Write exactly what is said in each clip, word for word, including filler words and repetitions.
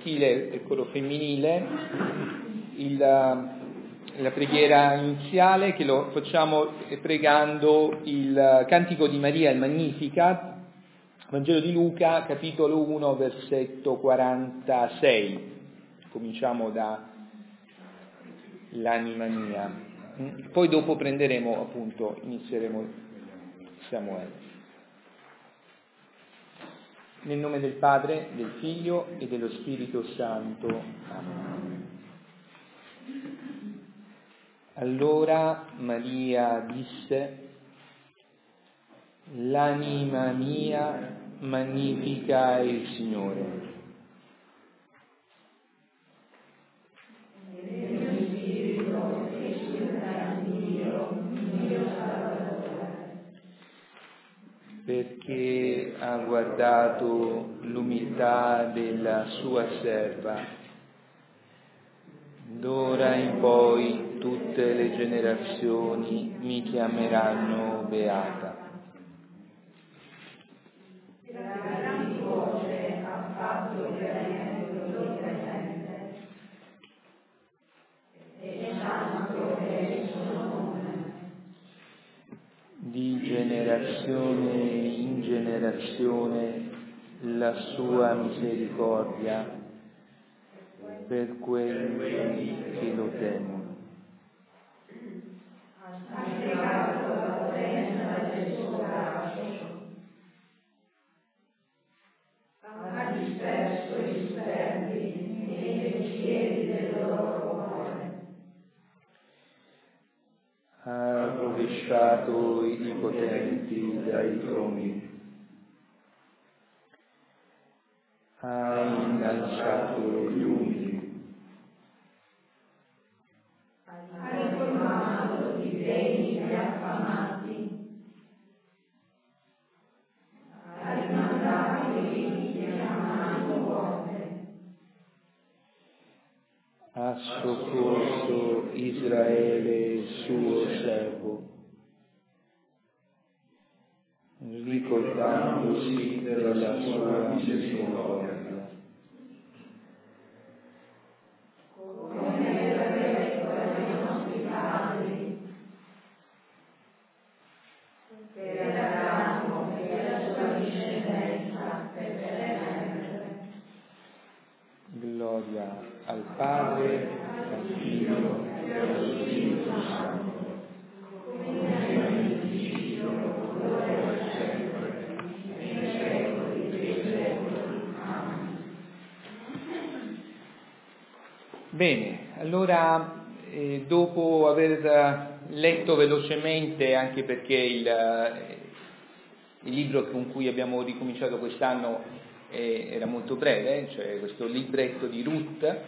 maschile e il coro femminile, il, la preghiera iniziale che lo facciamo pregando il Cantico di Maria, il Magnificat, Vangelo di Luca, capitolo uno, versetto quarantasei. Cominciamo da l'anima mia. Poi dopo prenderemo, appunto, inizieremo Samuele. Nel nome del Padre, del Figlio e dello Spirito Santo. Amen. Allora Maria disse: l'anima mia magnifica il Signore. Perché ha guardato l'umiltà della sua serva. D'ora in poi tutte le generazioni mi chiameranno beata. Di generazione in generazione la sua misericordia per quelli che lo temono. Ha disperso i superbi nei pensieri del loro cuore. Ha rovesciato i potenti dai troni. Ha innalzato gli umili. Ha riformato i degni e affamati. Ha rimandato i ricchi a mano vuote. Ha soccorso Israele, suo servo, ricordandosi della sua misericordia. Come era detto ai nostri padri, per Abramo e la sua discendenza per sempre. Gloria al Padre, al Figlio e allo Spirito Santo. Bene, allora eh, dopo aver letto velocemente, anche perché il, il libro con cui abbiamo ricominciato quest'anno eh, era molto breve, cioè questo libretto di Ruth,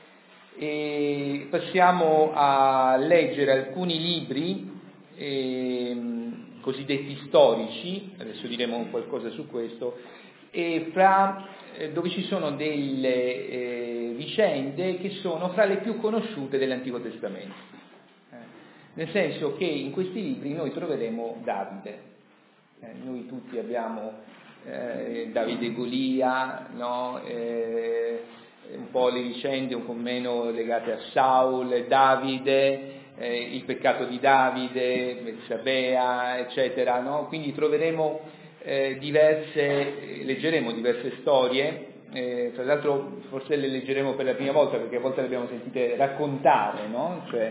e passiamo a leggere alcuni libri eh, cosiddetti storici, adesso diremo qualcosa su questo, e fra dove ci sono delle eh, vicende che sono fra le più conosciute dell'Antico Testamento, eh, nel senso che in questi libri noi troveremo Davide, eh, noi tutti abbiamo eh, Davide e Golia, no? eh, un po' le vicende un po' meno legate a Saul, Davide, eh, il peccato di Davide, Betsabea, eccetera, no? Quindi troveremo Eh, diverse, leggeremo diverse storie, eh, tra l'altro forse le leggeremo per la prima volta perché a volte le abbiamo sentite raccontare, no? Cioè,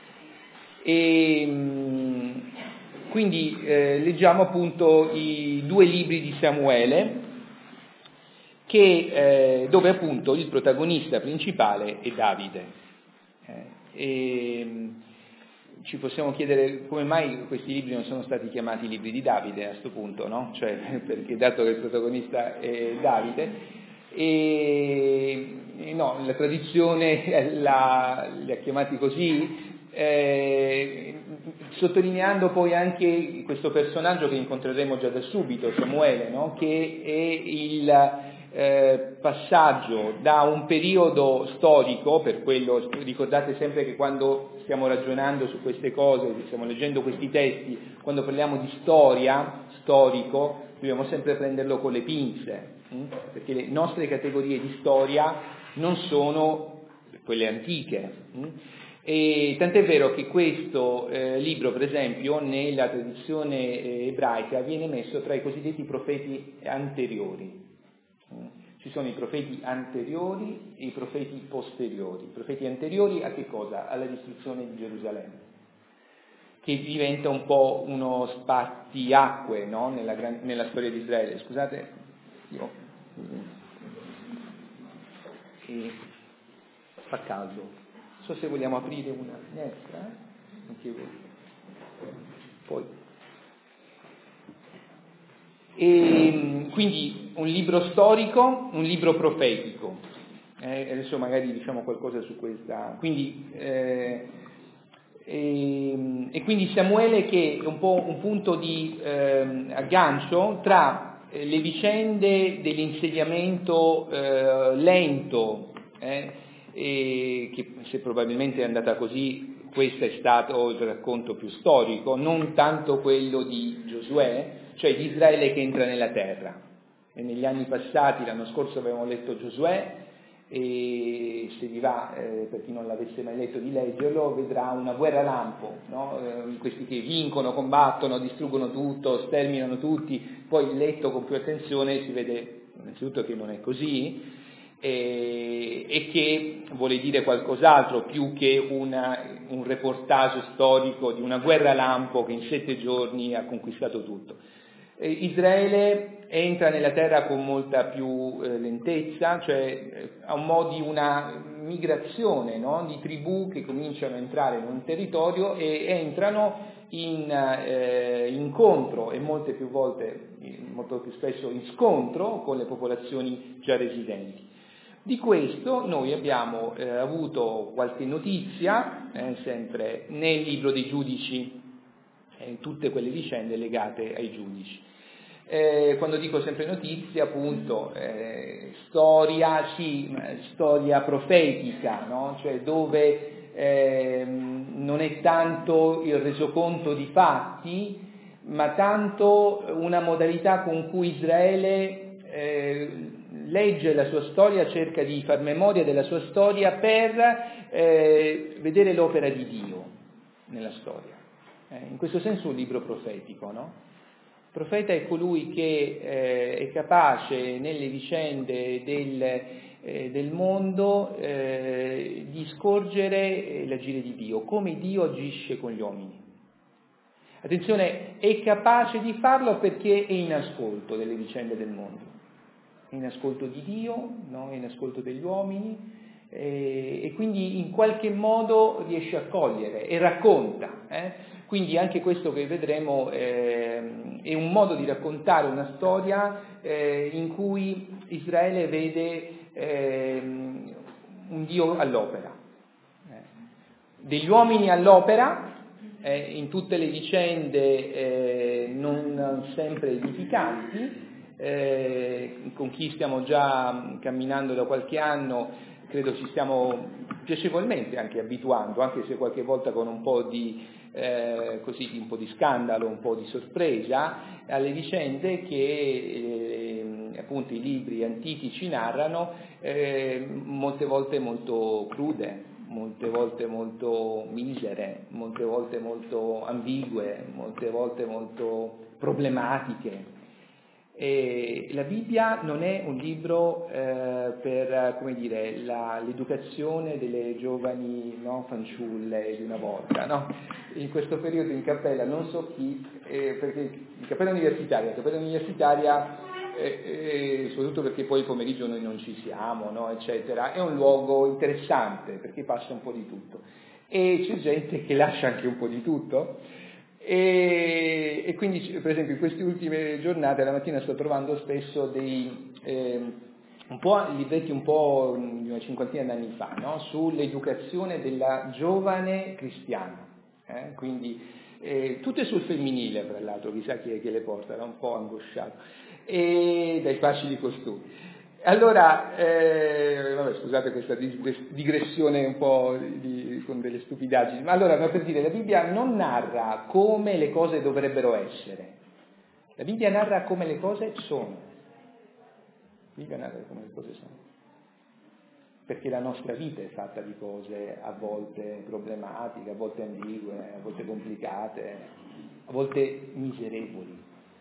e mh, quindi eh, leggiamo appunto i due libri di Samuele, che, eh, dove appunto il protagonista principale è Davide. Eh, e, ci possiamo chiedere come mai questi libri non sono stati chiamati libri di Davide a questo punto, no? Cioè, perché dato che il protagonista è Davide, e, e no, la tradizione la, li ha chiamati così, eh, sottolineando poi anche questo personaggio che incontreremo già da subito, Samuele, no? Che è il Eh, passaggio da un periodo storico, per quello ricordate sempre che quando stiamo ragionando su queste cose, stiamo leggendo questi testi, quando parliamo di storia, storico, dobbiamo sempre prenderlo con le pinze, hm? perché le nostre categorie di storia non sono quelle antiche. E tant'è vero che questo eh, libro, per esempio, nella tradizione eh, ebraica viene messo tra i cosiddetti profeti anteriori. Ci sono i profeti anteriori e i profeti posteriori. I profeti anteriori a che cosa? Alla distruzione di Gerusalemme, che diventa un po' uno spartiacque, no? nella, gran, nella storia di Israele. Scusate, io, e, fa caldo. Non so se vogliamo aprire una finestra, eh? Anche voi. Poi. E, quindi un libro storico, un libro profetico. Eh, adesso magari diciamo qualcosa su questa. Quindi, eh, e, e quindi Samuele, che è un po' un punto di eh, aggancio tra eh, le vicende dell'insediamento eh, lento, eh, e che se probabilmente è andata così, questo è stato il racconto più storico, non tanto quello di Giosuè, cioè di Israele che entra nella terra. E negli anni passati, l'anno scorso avevamo letto Giosuè, e se vi va, eh, per chi non l'avesse mai letto, di leggerlo, vedrà una guerra lampo, no? eh, questi che vincono, combattono, distruggono tutto, sterminano tutti. Poi letto con più attenzione si vede innanzitutto che non è così, e, e che vuole dire qualcos'altro più che una, un reportage storico di una guerra lampo che in sette giorni ha conquistato tutto. Eh, Israele entra nella terra con molta più eh, lentezza, cioè eh, ha un mo' di una migrazione, no? Di tribù che cominciano a entrare in un territorio e entrano in eh, incontro e molte più volte, molto più spesso in scontro con le popolazioni già residenti. Di questo noi abbiamo eh, avuto qualche notizia, eh, sempre nel libro dei giudici, eh, tutte quelle vicende legate ai giudici. Eh, quando dico sempre notizia, appunto, eh, storia, sì, storia profetica, no? Cioè dove eh, non è tanto il resoconto di fatti, ma tanto una modalità con cui Israele eh, legge la sua storia, cerca di far memoria della sua storia per eh, vedere l'opera di Dio nella storia. Eh, in questo senso un libro profetico, no? Il profeta è colui che eh, è capace nelle vicende del, eh, del mondo eh, di scorgere l'agire di Dio, come Dio agisce con gli uomini. Attenzione, è capace di farlo perché è in ascolto delle vicende del mondo, è in ascolto di Dio, no? È in ascolto degli uomini, eh, e quindi in qualche modo riesce a cogliere e racconta. Eh? Quindi anche questo che vedremo eh, è un modo di raccontare una storia eh, in cui Israele vede eh, un Dio all'opera, eh, degli uomini all'opera, eh, in tutte le vicende eh, non sempre edificanti, eh, con chi stiamo già camminando da qualche anno, credo ci stiamo piacevolmente anche abituando, anche se qualche volta con un po' di Eh, così un po' di scandalo, un po' di sorpresa, alle vicende che eh, appunto i libri antichi ci narrano, eh, molte volte molto crude, molte volte molto misere, molte volte molto ambigue, molte volte molto problematiche. E la Bibbia non è un libro eh, per, come dire, la, l'educazione delle giovani, no, fanciulle di una volta, no? In questo periodo in cappella non so chi, eh, perché in cappella universitaria, in cappella universitaria, eh, eh, soprattutto perché poi il pomeriggio noi non ci siamo, no, eccetera, è un luogo interessante perché passa un po' di tutto e c'è gente che lascia anche un po' di tutto. E, e quindi, per esempio, in queste ultime giornate, la mattina sto trovando spesso dei eh, un po' libretti un po' di una cinquantina d'anni fa, no? Sull'educazione della giovane cristiana, eh? Quindi eh, tutte sul femminile, tra l'altro, chissà chi è che le porta, era un po' angosciato, e dai facili costumi. Allora, eh, vabbè, scusate questa digressione un po' di, con delle stupidaggini, ma allora, per dire, la Bibbia non narra come le cose dovrebbero essere, la Bibbia narra come le cose sono, la Bibbia narra come le cose sono. perché la nostra vita è fatta di cose a volte problematiche, a volte ambigue, a volte complicate, a volte miserevoli.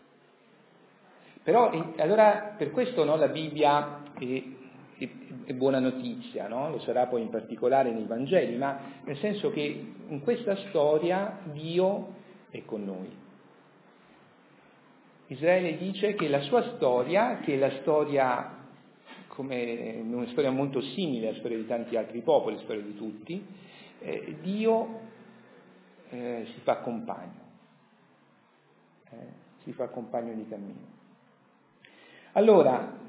Però allora per questo, no, la Bibbia è, è, è buona notizia, no? Lo sarà poi in particolare nei Vangeli, ma nel senso che in questa storia Dio è con noi. Israele dice che la sua storia, che è la storia come una storia molto simile alla storia di tanti altri popoli, la storia di tutti, eh, Dio eh, si fa compagno, eh, si fa compagno di cammino. Allora,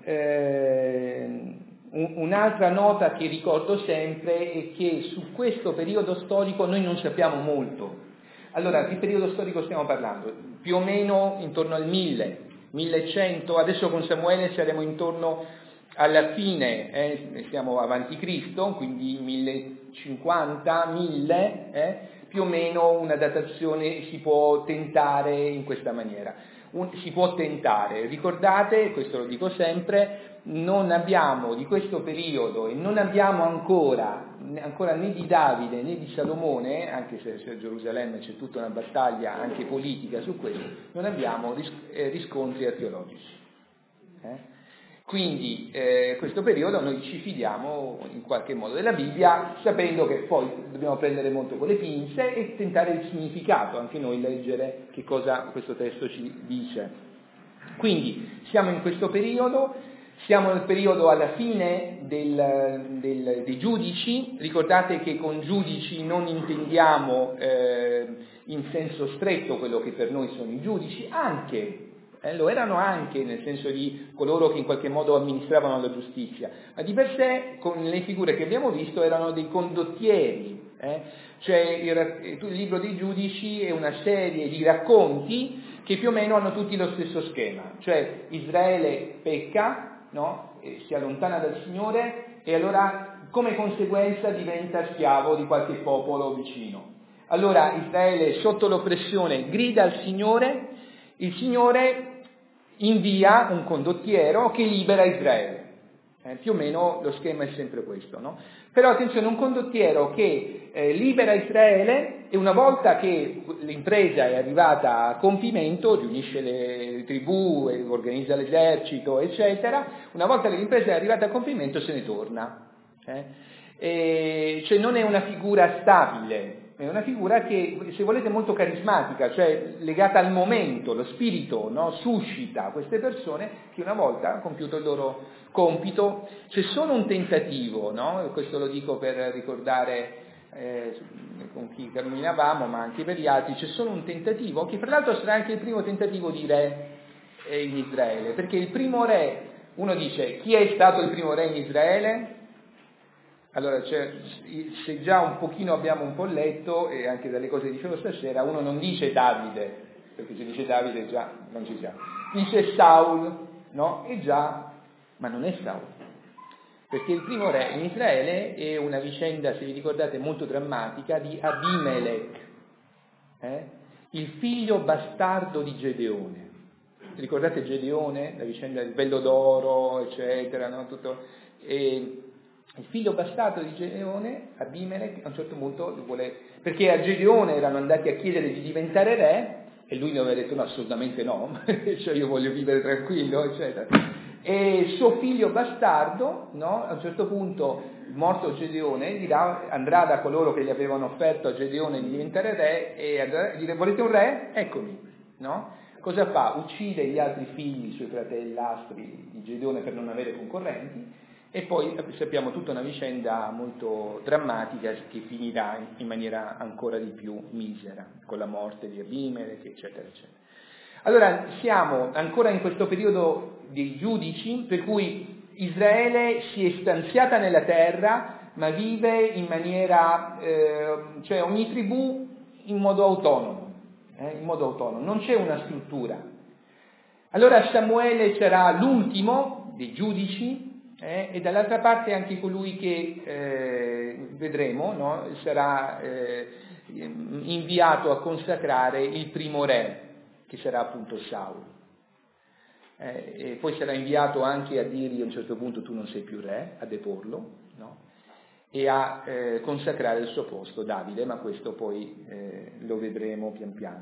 eh, un, un'altra nota che ricordo sempre è che su questo periodo storico noi non sappiamo molto. Allora, di periodo storico stiamo parlando? Più o meno intorno al mille, millecento, adesso con Samuele saremo intorno alla fine, eh, siamo avanti Cristo, quindi millecinquanta, mille, eh, più o meno una datazione si può tentare in questa maniera. Un, si può tentare, ricordate, questo lo dico sempre, non abbiamo di questo periodo e non abbiamo ancora, ancora né di Davide né di Salomone, anche se a Gerusalemme c'è tutta una battaglia anche politica su questo, non abbiamo ris- eh, riscontri archeologici. Eh? Quindi eh, questo periodo noi ci fidiamo in qualche modo della Bibbia, sapendo che poi dobbiamo prendere molto con le pinze e tentare il significato, anche noi leggere che cosa questo testo ci dice. Quindi siamo in questo periodo, siamo nel periodo alla fine del, del, dei giudici, ricordate che con giudici non intendiamo eh, in senso stretto quello che per noi sono i giudici, anche Eh, lo erano anche nel senso di coloro che in qualche modo amministravano la giustizia, ma di per sé con le figure che abbiamo visto erano dei condottieri, eh? Cioè il, il libro dei giudici è una serie di racconti che più o meno hanno tutti lo stesso schema, cioè Israele pecca, no? E si allontana dal Signore e allora come conseguenza diventa schiavo di qualche popolo vicino. Allora Israele sotto l'oppressione grida al Signore, il Signore invia un condottiero che libera Israele. Eh, più o meno lo schema è sempre questo, no? Però attenzione, un condottiero che eh, libera Israele e una volta che l'impresa è arrivata a compimento, riunisce le tribù, organizza l'esercito, eccetera, una volta che l'impresa è arrivata a compimento se ne torna. Eh? E, cioè non è una figura stabile, è una figura che, se volete, molto carismatica, cioè legata al momento, lo spirito, no? Suscita queste persone che una volta compiuto il loro compito, c'è solo un tentativo, no? Questo lo dico per ricordare eh, con chi camminavamo, ma anche per gli altri, c'è solo un tentativo, che fra l'altro sarà anche il primo tentativo di re eh, in Israele, perché il primo re, uno dice, chi è stato il primo re in Israele? Allora, cioè, se già un pochino abbiamo un po' letto, e anche dalle cose che dicevo stasera, uno non dice Davide, perché se dice Davide già non ci siamo, dice Saul, no? E già, ma non è Saul, perché il primo re in Israele è una vicenda, se vi ricordate, molto drammatica di Abimelech, eh? Il figlio bastardo di Gedeone. Ricordate Gedeone, la vicenda del bello d'oro, eccetera, no? Tutto... E... il figlio bastardo di Gedeone, Abimelech, a un certo punto vuole, perché a Gedeone erano andati a chiedere di diventare re e lui non aveva detto no, assolutamente no, cioè io voglio vivere tranquillo, eccetera. E suo figlio bastardo, no, a un certo punto, morto Gedeone, dirà, andrà da coloro che gli avevano offerto a Gedeone di diventare re e andrà a dire volete un re? Eccomi, no? Cosa fa? Uccide gli altri figli, i suoi fratellastri di Gedeone per non avere concorrenti. E poi sappiamo tutta una vicenda molto drammatica che finirà in maniera ancora di più misera, con la morte di Abimelech, eccetera, eccetera. Allora, siamo ancora in questo periodo dei giudici, per cui Israele si è stanziata nella terra, ma vive in maniera, eh, cioè ogni tribù in modo autonomo, eh, in modo autonomo, non c'è una struttura. Allora Samuele sarà l'ultimo dei giudici, Eh, e dall'altra parte anche colui che eh, vedremo, no? Sarà eh, inviato a consacrare il primo re, che sarà appunto Saul. Eh, e poi sarà inviato anche a dirgli a un certo punto tu non sei più re, a deporlo, no? e a eh, consacrare il suo posto Davide, ma questo poi eh, lo vedremo pian piano.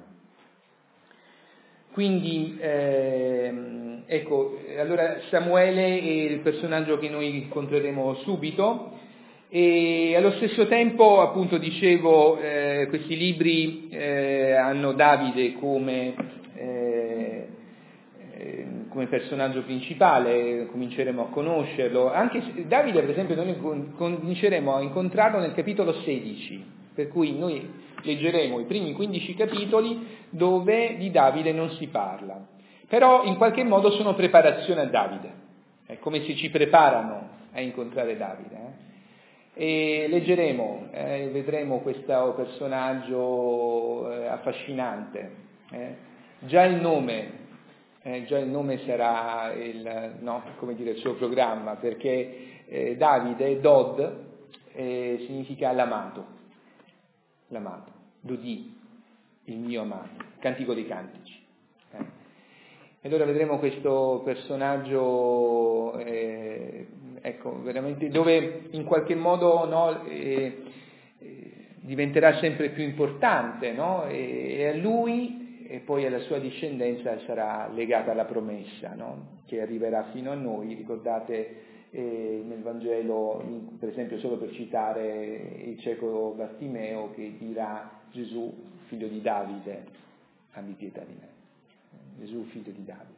Quindi, ehm, ecco, allora Samuele è il personaggio che noi incontreremo subito, e allo stesso tempo, appunto, dicevo, eh, questi libri eh, hanno Davide come, eh, eh, come personaggio principale, cominceremo a conoscerlo. Anche se, Davide, per esempio, noi cominceremo a incontrarlo nel capitolo sedici, per cui noi leggeremo i primi quindici capitoli dove di Davide non si parla, però in qualche modo sono preparazione a Davide, è come se ci preparano a incontrare Davide. Eh? E leggeremo, eh, vedremo questo personaggio eh, affascinante. Eh? Già il nome, eh, già il nome sarà il, no, come dire, il suo programma, perché eh, Davide, Dod, eh, significa l'amato, l'amato, Dodi, il mio amato, Cantico dei Cantici. Eh? E allora vedremo questo personaggio, eh, ecco, veramente, dove in qualche modo, no, eh, eh, diventerà sempre più importante, no? E, e a lui e poi alla sua discendenza sarà legata la promessa, no? Che arriverà fino a noi. Ricordate eh, nel Vangelo, in, per esempio, solo per citare il cieco Bartimeo, che dirà: Gesù, figlio di Davide, abbi pietà di me. Gesù, figlio di Davide.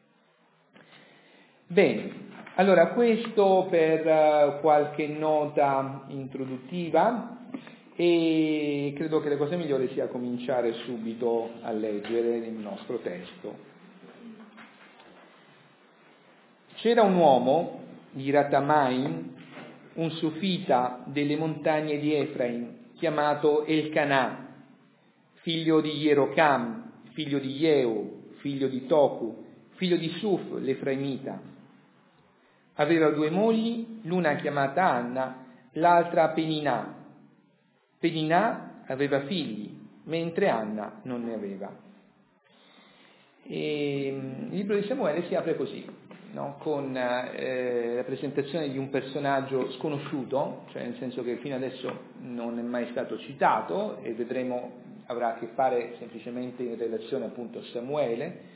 Bene, allora questo per uh, qualche nota introduttiva, e credo che la cosa migliore sia cominciare subito a leggere il nostro testo. C'era un uomo di Ratamaim, un sufita delle montagne di Efraim, chiamato Elcanà, figlio di Jerocam, figlio di Jeu, figlio di Toku, figlio di Suf, l'Efraimita. Aveva due mogli, l'una chiamata Anna, l'altra Peninà. Peninà aveva figli, mentre Anna non ne aveva. E il libro di Samuele si apre così, no? Con eh, la presentazione di un personaggio sconosciuto, cioè nel senso che fino adesso non è mai stato citato, e vedremo avrà a che fare semplicemente in relazione appunto a Samuele.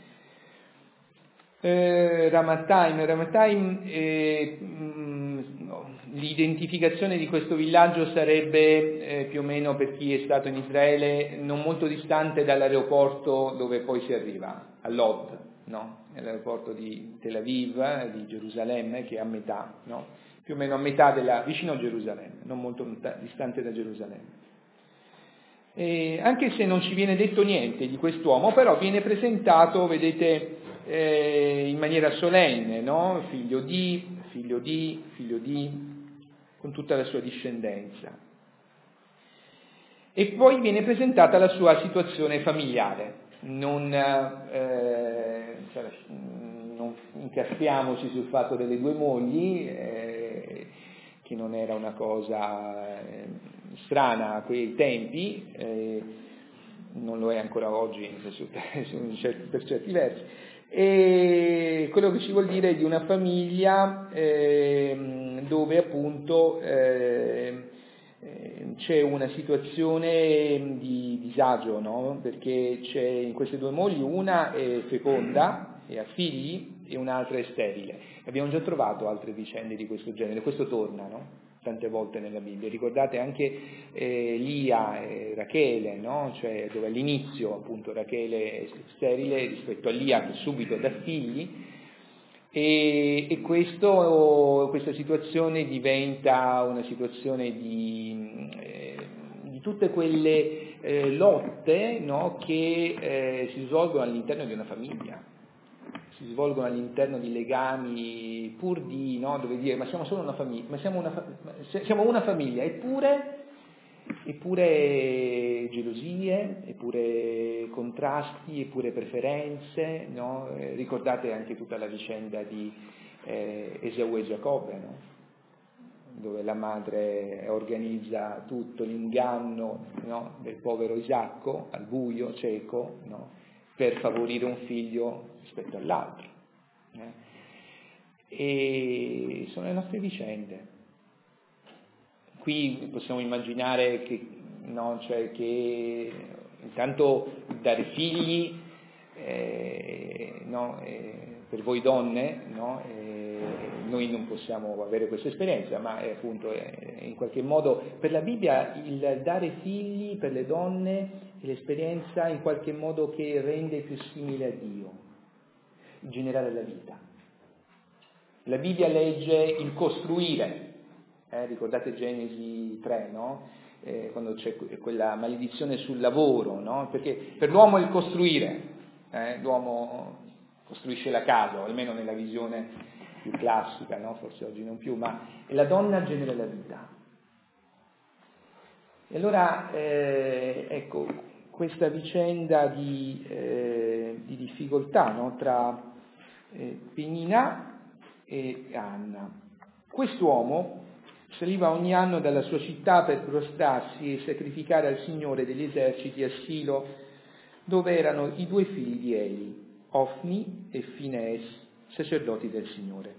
Eh, Ramathaim, Ramathaim eh, mh, no, l'identificazione di questo villaggio sarebbe eh, più o meno, per chi è stato in Israele, non molto distante dall'aeroporto dove poi si arriva, a Lod, no? L'aeroporto di Tel Aviv, eh, di Gerusalemme, che è a metà, no? Più o meno a metà della, vicino a Gerusalemme, non molto distante da Gerusalemme. E anche se non ci viene detto niente di quest'uomo, però viene presentato, vedete, eh, in maniera solenne, no? Figlio di, figlio di, figlio di, con tutta la sua discendenza. E poi viene presentata la sua situazione familiare. Non, eh, non incastriamoci sul fatto delle due mogli, eh, che non era una cosa eh, strana a quei tempi, eh, non lo è ancora oggi per certi versi, e quello che ci vuol dire è di una famiglia eh, dove appunto eh, c'è una situazione di disagio, no? Perché c'è in queste due mogli, una è feconda e ha figli e un'altra è sterile. Abbiamo già trovato altre vicende di questo genere, questo torna, no? Tante volte nella Bibbia. Ricordate anche eh, Lia e Rachele, no? Cioè dove all'inizio appunto Rachele è sterile rispetto a Lia che subito dà figli, e, e questo, questa situazione diventa una situazione di, eh, di tutte quelle eh, lotte, no? Che eh, si svolgono all'interno di una famiglia. Si svolgono all'interno di legami pur di, no, dove dire ma siamo solo una famiglia, ma siamo una, siamo una famiglia, eppure, eppure gelosie, eppure contrasti, eppure preferenze, no? Eh, ricordate anche tutta la vicenda di eh, Esau e Giacobbe, no? Dove la madre organizza tutto l'inganno, no? Del povero Isacco, al buio, cieco, no? Per favorire un figlio rispetto all'altro. Eh? E sono le nostre vicende. qui possiamo immaginare che, no, cioè che intanto dare figli, eh, no, eh, per voi donne, no, eh, noi non possiamo avere questa esperienza, ma è appunto è, in qualche modo per la Bibbia il dare figli per le donne è l'esperienza in qualche modo che rende più simile a Dio, il generare la vita. La Bibbia legge il costruire, eh, ricordate Genesi tre, no? Eh, quando c'è quella maledizione sul lavoro, no? Perché per l'uomo è il costruire, eh? L'uomo costruisce la casa, o almeno nella visione più classica, no? Forse oggi non più, ma la donna genera la vita. E allora, eh, ecco, questa vicenda di, eh, di difficoltà, no? Tra eh, Penina e Anna. Quest'uomo saliva ogni anno dalla sua città per prostrarsi e sacrificare al Signore degli eserciti a Silo, dove erano i due figli di Eli, Ofni e Finees, sacerdoti del Signore.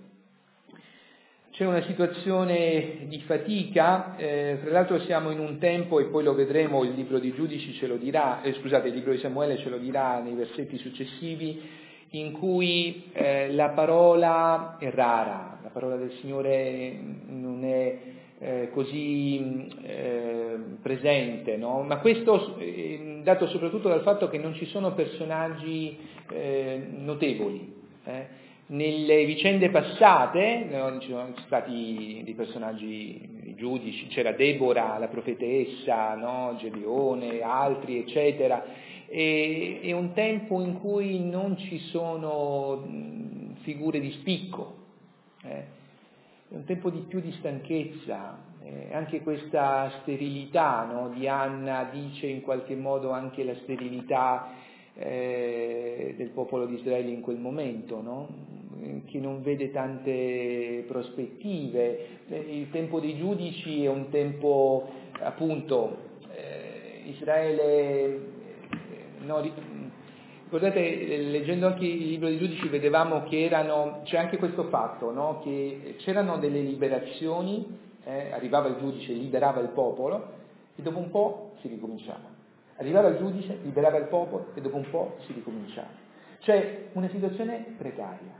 C'è una situazione di fatica, eh, tra l'altro siamo in un tempo, e poi lo vedremo, il libro di Giudici ce lo dirà, eh, scusate, il libro di Samuele ce lo dirà nei versetti successivi, in cui eh, la parola è rara, la parola del Signore non è eh, così eh, presente, no? Ma questo è dato soprattutto dal fatto che non ci sono personaggi eh, notevoli. Eh? Nelle vicende passate, no, ci sono stati dei personaggi giudici, c'era Debora, la profetessa, no? Gedeone, altri, eccetera. E, è un tempo in cui non ci sono mh, figure di spicco, eh? È un tempo di più di stanchezza, eh, anche questa sterilità, no? Di Anna dice in qualche modo anche la sterilità eh, del popolo di Israele in quel momento, no? Che non vede tante prospettive. Il tempo dei giudici è un tempo, appunto, eh, Israele, no, ricordate, leggendo anche il libro dei giudici vedevamo che erano, c'è anche questo fatto, no? Che c'erano delle liberazioni, eh, arrivava il giudice, liberava il popolo e dopo un po' si ricominciava. Arrivava il giudice, liberava il popolo e dopo un po' si ricominciava. Cioè una situazione precaria,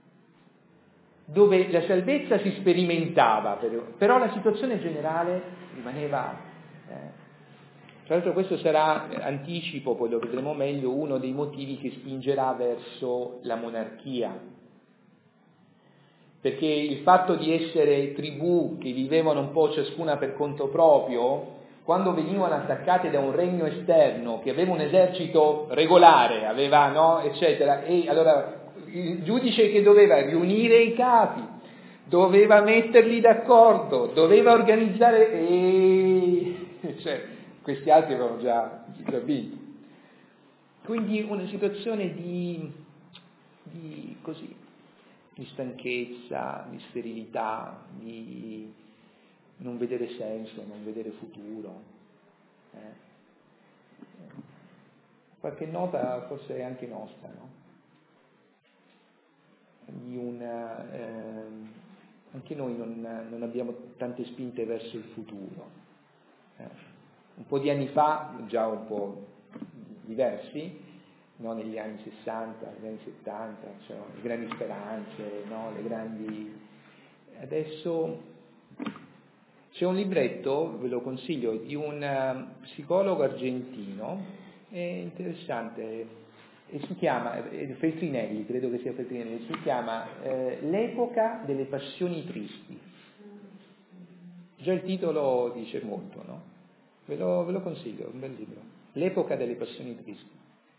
dove la salvezza si sperimentava, però la situazione generale rimaneva... Eh. Tra l'altro questo sarà, anticipo, poi lo vedremo meglio, uno dei motivi che spingerà verso la monarchia. Perché il fatto di essere tribù che vivevano un po' ciascuna per conto proprio, quando venivano attaccate da un regno esterno che aveva un esercito regolare, aveva, no, eccetera, e allora il giudice che doveva riunire i capi, doveva metterli d'accordo, doveva organizzare e cioè, questi altri avevano già, già vinto. Quindi una situazione di, di così, di stanchezza, di sterilità, di non vedere senso, non vedere futuro. Eh? Qualche nota forse è anche nostra, no? Di una, eh, anche noi non, non abbiamo tante spinte verso il futuro. Eh? Un po' di anni fa, già un po' diversi, no? Negli anni sessanta, negli anni settanta, c'erano le grandi speranze, no? Le grandi... Adesso c'è un libretto, ve lo consiglio, di un psicologo argentino, è interessante, e si chiama, è Feltrinelli, credo che sia Feltrinelli, si chiama eh, L'epoca delle passioni tristi. Già il titolo dice molto, no? Ve lo, ve lo consiglio, è un bel libro. L'epoca delle passioni tristi.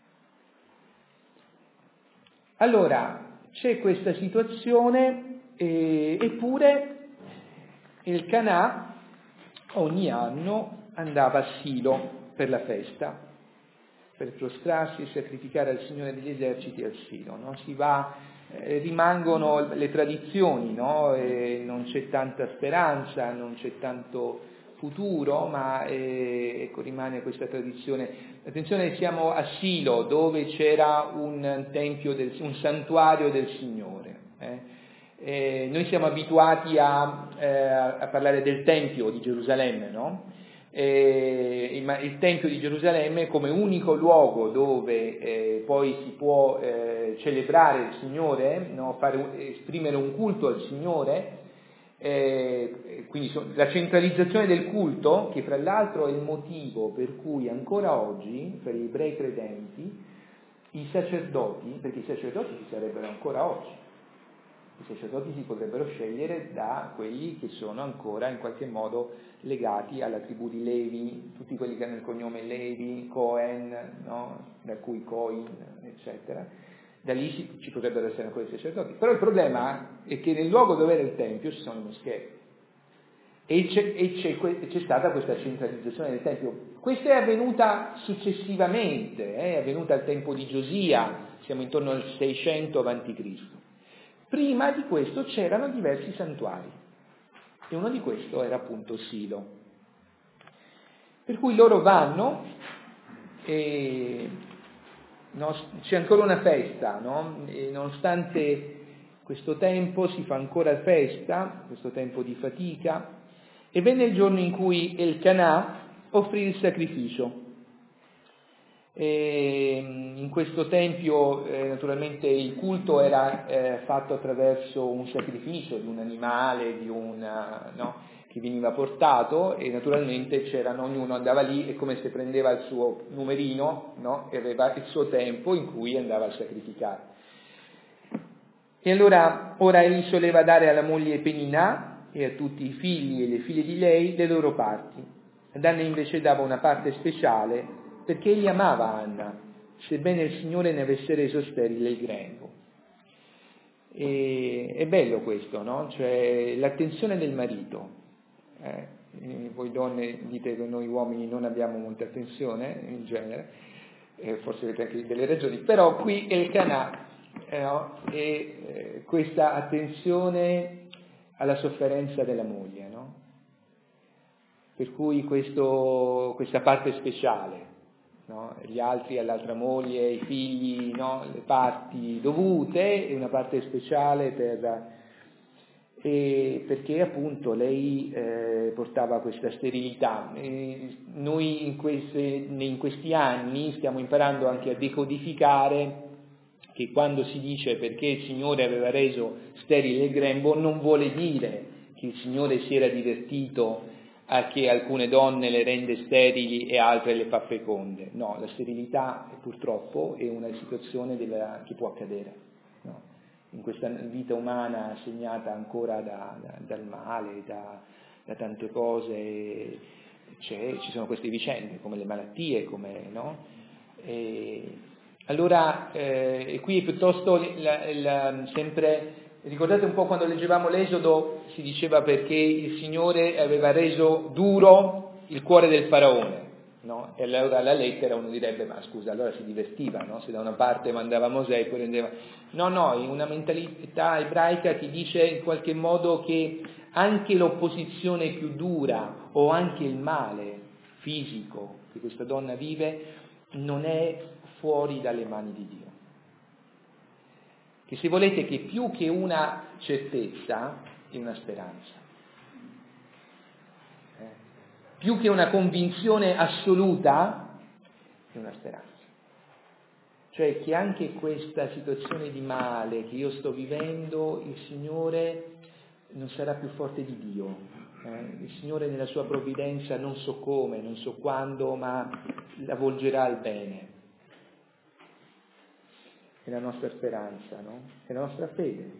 Allora, c'è questa situazione, eh, eppure il Canà ogni anno andava a Silo per la festa, per prostrarsi e sacrificare al Signore degli eserciti al Silo, no? Si va, eh, rimangono le tradizioni, no? E non c'è tanta speranza, non c'è tanto futuro, ma eh, ecco, rimane questa tradizione. Attenzione, siamo a Silo, dove c'era un tempio, del, un santuario del Signore. Eh? Eh, noi siamo abituati a, eh, a parlare del Tempio di Gerusalemme, no? Eh, il, il Tempio di Gerusalemme come unico luogo dove eh, poi si può eh, celebrare il Signore, no? Fare, esprimere un culto al Signore, eh, quindi so, la centralizzazione del culto, che fra l'altro è il motivo per cui ancora oggi, per gli ebrei credenti, i sacerdoti, perché i sacerdoti ci sarebbero ancora oggi, i sacerdoti si potrebbero scegliere da quelli che sono ancora in qualche modo legati alla tribù di Levi, tutti quelli che hanno il cognome Levi, Cohen, no? Da cui Coin, eccetera. Da lì ci, ci potrebbero essere ancora i sacerdoti. Però il problema è che nel luogo dove era il Tempio ci sono le moschee e c'è, e c'è, c'è stata questa centralizzazione del Tempio. Questa è avvenuta successivamente, eh? È avvenuta al tempo di Giosia, siamo intorno al seicento avanti Cristo. Prima di questo c'erano diversi santuari e uno di questo era appunto Silo. Per cui loro vanno e no, c'è ancora una festa, no? E nonostante questo tempo si fa ancora festa, questo tempo di fatica, e venne il giorno in cui Elkanah offrì il sacrificio. E in questo tempio eh, naturalmente il culto era eh, fatto attraverso un sacrificio di un animale, di una, no, che veniva portato, e naturalmente c'erano, ognuno andava lì, è come se prendeva il suo numerino, no, e aveva il suo tempo in cui andava a sacrificare. E allora ora egli soleva dare alla moglie Peninah e a tutti i figli e le figlie di lei le loro parti. Ad Anna invece dava una parte speciale, perché egli amava Anna, sebbene il Signore ne avesse reso sterile il grembo. E, è bello questo, no? Cioè l'attenzione del marito. Eh, voi donne dite che noi uomini non abbiamo molta attenzione, in genere, eh, forse avete anche delle ragioni, però qui Elkanah, eh, no? E eh, questa attenzione alla sofferenza della moglie, no? Per cui questo, questa parte speciale, no? Gli altri all'altra moglie, i figli, no? Le parti dovute e una parte speciale per, e perché appunto lei eh, portava questa sterilità. E noi in, queste, in questi anni stiamo imparando anche a decodificare che quando si dice perché il Signore aveva reso sterile il grembo non vuole dire che il Signore si era divertito a che alcune donne le rende sterili e altre le fa feconde. No, la sterilità purtroppo è una situazione della, che può accadere, no? In questa vita umana segnata ancora da, da, dal male, da, da tante cose, c'è, ci sono queste vicende come le malattie, come, no? E, allora, eh, e qui piuttosto la, la, sempre... Ricordate un po' quando leggevamo l'Esodo, si diceva perché il Signore aveva reso duro il cuore del faraone, no? E allora la lettera uno direbbe, ma scusa, allora si divertiva, no? Se da una parte mandava Mosè e poi rendeva... No, no, in una mentalità ebraica ti dice in qualche modo che anche l'opposizione più dura o anche il male fisico che questa donna vive non è fuori dalle mani di Dio. Che se volete che più che una certezza è una speranza, eh? Più che una convinzione assoluta è una speranza, cioè che anche questa situazione di male che io sto vivendo, il Signore non sarà più forte di Dio, eh? Il Signore nella sua provvidenza non so come, non so quando, ma la volgerà al bene. È la nostra speranza, no? È la nostra fede.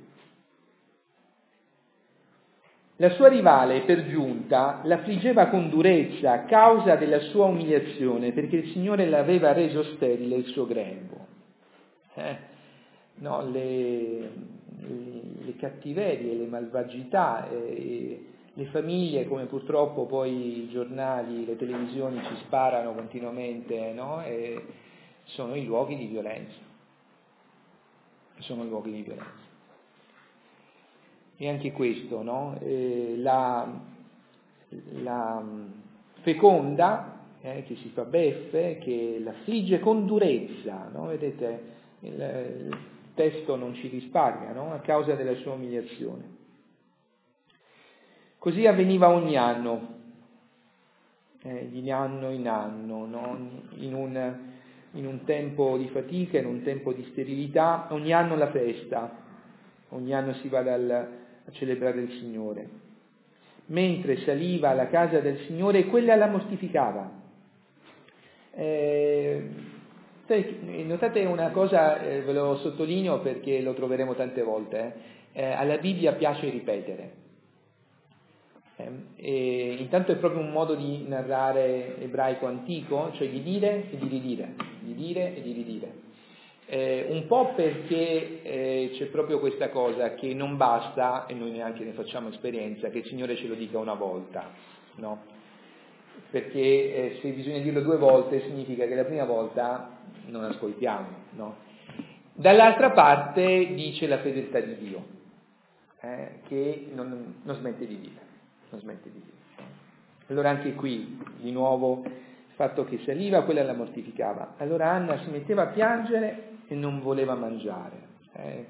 La sua rivale, per giunta, l'affliggeva con durezza a causa della sua umiliazione, perché il Signore l'aveva reso sterile il suo grembo. Eh? No, le, le, le cattiverie, le malvagità, eh, le famiglie, come purtroppo poi i giornali, le televisioni ci sparano continuamente, no? E sono i luoghi di violenza. Sono luoghi di violenza. E anche questo, no? Eh, la, la feconda, eh, che si fa beffe, che l'affligge con durezza, no? Vedete, il, il testo non ci risparmia, no? A causa della sua umiliazione. Così avveniva ogni anno, eh, di anno in anno, no? in, un, in un tempo di fatica, in un tempo di sterilità, ogni anno la festa, ogni anno si va dal, a celebrare il Signore. Mentre saliva alla casa del Signore, quella la mortificava. Eh, notate una cosa, eh, ve lo sottolineo perché lo troveremo tante volte, eh. Eh, alla Bibbia piace ripetere. Eh, e intanto è proprio un modo di narrare ebraico antico, cioè di dire e di ridire, di dire e di ridire. Eh, un po' perché eh, c'è proprio questa cosa che non basta, e noi neanche ne facciamo esperienza, che il Signore ce lo dica una volta, no? Perché eh, se bisogna dirlo due volte significa che la prima volta non ascoltiamo, no? Dall'altra parte dice la fedeltà di Dio, eh, che non, non smette di dire, non smette di dire. Allora anche qui, di nuovo, il fatto che saliva, quella la mortificava. Allora Anna si metteva a piangere e non voleva mangiare. Eh.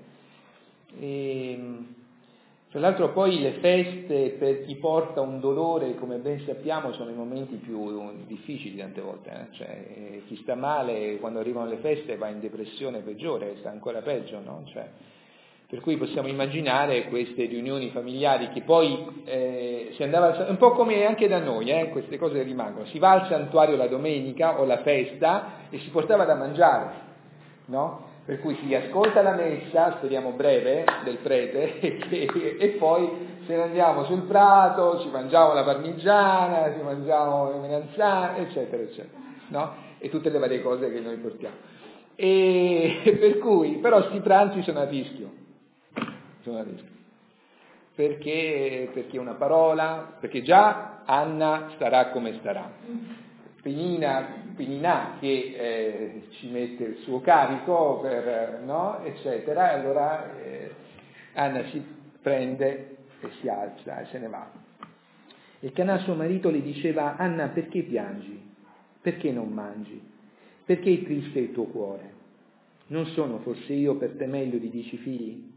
E, tra l'altro poi le feste per chi porta un dolore, come ben sappiamo, sono i momenti più difficili tante volte. Eh. Cioè, chi sta male quando arrivano le feste va in depressione peggiore, sta ancora peggio, no? Cioè, per cui possiamo immaginare queste riunioni familiari che poi eh, si andava, un po' come anche da noi, eh, queste cose rimangono, si va al santuario la domenica o la festa e si portava da mangiare, no? Per cui si ascolta la messa, speriamo breve, del prete, e, e poi se ne andiamo sul prato, ci mangiamo la parmigiana, ci mangiamo le melanzane, eccetera, eccetera, no? E tutte le varie cose che noi portiamo. E per cui, però sti pranzi sono a rischio, sono a rischio. Perché? Perché una parola, perché già Anna starà come starà. Penina, Penina che eh, ci mette il suo carico, per, no? eccetera, e allora eh, Anna si prende e si alza e se ne va. E Canà suo marito le diceva: Anna, perché piangi? Perché non mangi? Perché è triste il tuo cuore? Non sono forse io per te meglio di dieci figli?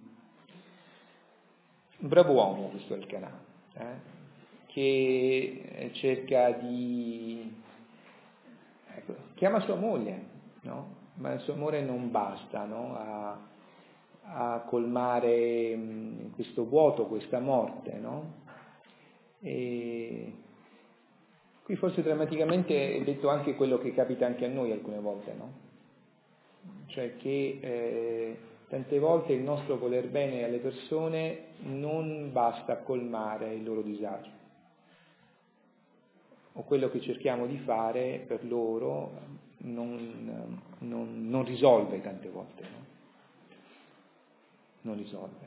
Un bravo uomo questo è il Canà, eh? Che cerca di... Ecco, chiama sua moglie, no? Ma il suo amore non basta, no? a, a colmare mh, questo vuoto, questa morte, no? E qui forse drammaticamente è detto anche quello che capita anche a noi alcune volte, no? Cioè che eh, tante volte il nostro voler bene alle persone non basta a colmare il loro disagio, o quello che cerchiamo di fare per loro non, non, non risolve tante volte, no? Non risolve.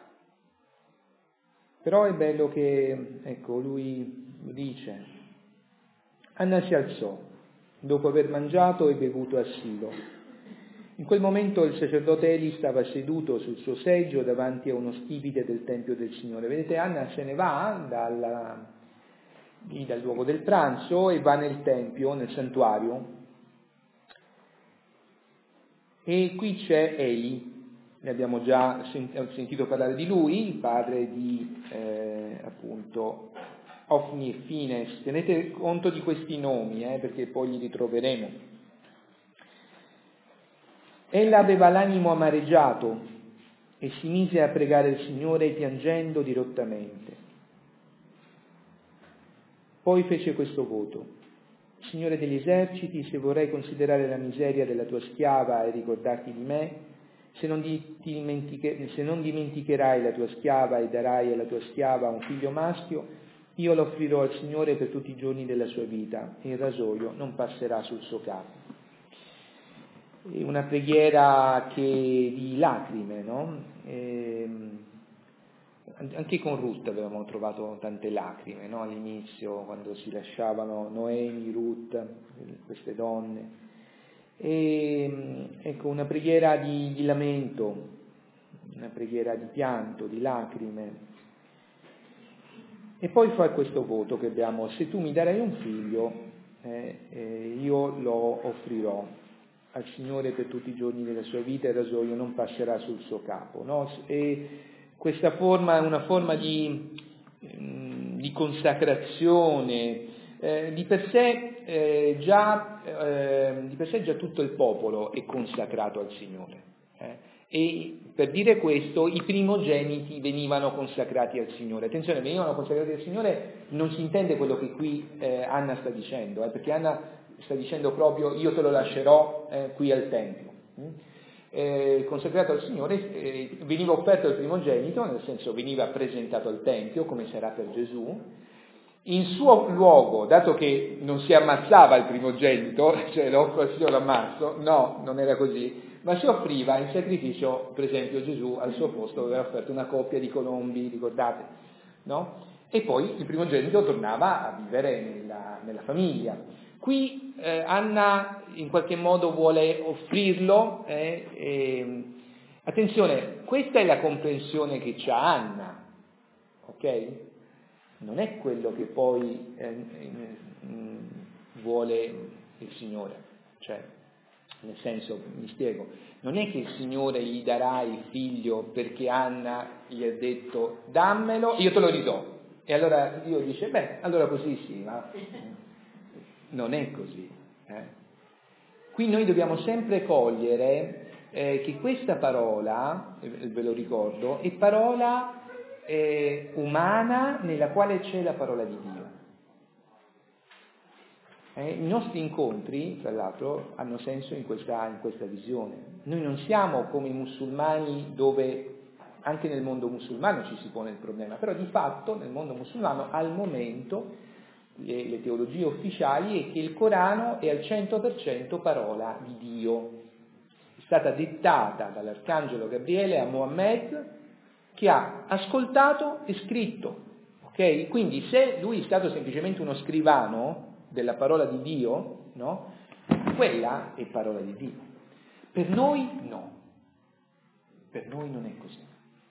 Però è bello che, ecco, lui dice: Anna si alzò, dopo aver mangiato e bevuto a Silo. In quel momento il sacerdote Eli stava seduto sul suo seggio davanti a uno stipite del Tempio del Signore. Vedete, Anna se ne va dalla, dal luogo del pranzo e va nel Tempio, nel santuario. E qui c'è Eli, ne abbiamo già sentito parlare di lui, il padre di eh, appunto Ofni e Fines. Tenete conto di questi nomi, eh, perché poi li ritroveremo. Ella aveva l'animo amareggiato e si mise a pregare il Signore piangendo dirottamente. Poi fece questo voto: Signore degli eserciti, se vorrai considerare la miseria della tua schiava e ricordarti di me, se non, di, ti dimentiche, se non dimenticherai la tua schiava e darai alla tua schiava un figlio maschio, io lo offrirò al Signore per tutti i giorni della sua vita e il rasoio non passerà sul suo capo. Una preghiera che di lacrime, no? E, anche con Ruth avevamo trovato tante lacrime, no? All'inizio, quando si lasciavano Noemi, Ruth, queste donne. E, ecco, una preghiera di, di lamento, una preghiera di pianto, di lacrime. E poi fa questo voto che abbiamo: se tu mi darai un figlio, eh, eh, io lo offrirò al Signore per tutti i giorni della sua vita e il rasoio non passerà sul suo capo, no? E questa forma è una forma di, di consacrazione. Eh, di per sé eh, già eh, di per sé già tutto il popolo è consacrato al Signore. Eh? E per dire questo i primogeniti venivano consacrati al Signore. Attenzione, venivano consacrati al Signore non si intende quello che qui eh, Anna sta dicendo, eh, perché Anna sta dicendo proprio io te lo lascerò eh, qui al Tempio. Mm? Eh, consacrato al Signore eh, veniva offerto il primogenito, nel senso veniva presentato al Tempio come sarà per Gesù. In suo luogo, dato che non si ammazzava il primogenito, cioè lo offro al Signore, lo ammazzo, no, non era così, ma si offriva in sacrificio, per esempio Gesù al suo posto aveva offerto una coppia di colombi, ricordate? No? E poi il primogenito tornava a vivere nella, nella famiglia. Qui eh, Anna in qualche modo vuole offrirlo, eh, eh, attenzione, questa è la comprensione che c'ha Anna, ok? Non è quello che poi eh, eh, vuole il Signore, cioè, nel senso, mi spiego, non è che il Signore gli darà il figlio perché Anna gli ha detto dammelo, io te lo ridò, e allora Dio dice, beh, allora così sì, ma non è così. Eh? Qui noi dobbiamo sempre cogliere eh, che questa parola, eh, ve lo ricordo, è parola Eh, umana nella quale c'è la parola di Dio. Eh, I nostri incontri, tra l'altro, hanno senso in questa, in questa visione. Noi non siamo come i musulmani dove anche nel mondo musulmano ci si pone il problema, però di fatto nel mondo musulmano al momento le, le teologie ufficiali è che il Corano è al cento per cento parola di Dio. È stata dettata dall'Arcangelo Gabriele a Mohammed, che ha ascoltato e scritto, ok? Quindi se lui è stato semplicemente uno scrivano della parola di Dio, no? Quella è parola di Dio. Per noi no, per noi non è così.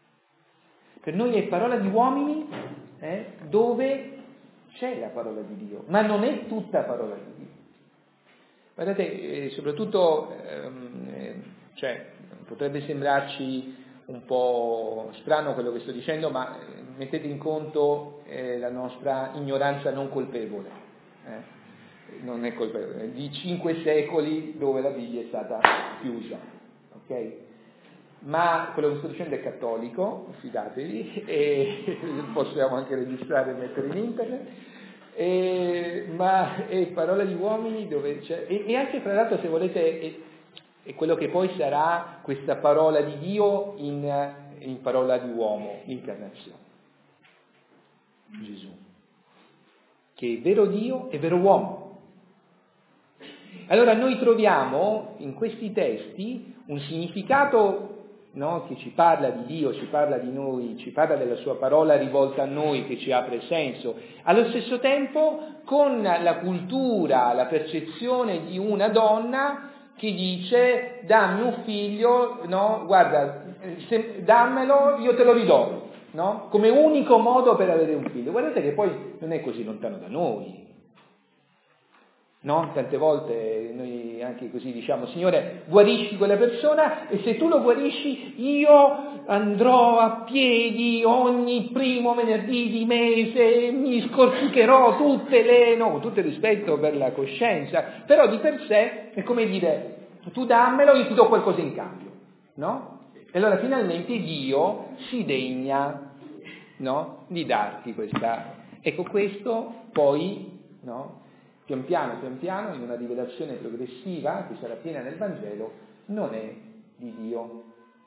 Per noi è parola di uomini eh, dove c'è la parola di Dio, ma non è tutta parola di Dio. Guardate, eh, soprattutto, ehm, eh, cioè, potrebbe sembrarci un po' strano quello che sto dicendo, ma mettete in conto eh, la nostra ignoranza non colpevole, eh? non è colpevole, di cinque secoli dove la Bibbia è stata chiusa, ok? Ma quello che sto dicendo è cattolico, fidatevi, e possiamo anche registrare e mettere in internet, e, ma è parola di uomini dove c'è, e, e anche tra l'altro se volete... È, è quello che poi sarà questa parola di Dio in, in parola di uomo, l'incarnazione. Gesù, che è vero Dio e vero uomo. Allora noi troviamo in questi testi un significato, no, che ci parla di Dio, ci parla di noi, ci parla della sua parola rivolta a noi, che ci apre senso, allo stesso tempo con la cultura, la percezione di una donna che dice dammi un figlio, no? Guarda, se, dammelo, io te lo ridò, no? Come unico modo per avere un figlio. Guardate che poi non è così lontano da noi, no? Tante volte noi anche così diciamo, Signore, guarisci quella persona e se tu lo guarisci io andrò a piedi ogni primo venerdì di mese, mi scorticherò tutte le, no, con tutto il rispetto per la coscienza, però di per sé è come dire, tu dammelo, io ti do qualcosa in cambio, no? E allora finalmente Dio si degna, no, di darti questa, ecco questo poi, no? Pian piano, pian piano, in una rivelazione progressiva, che sarà piena nel Vangelo, non è di Dio.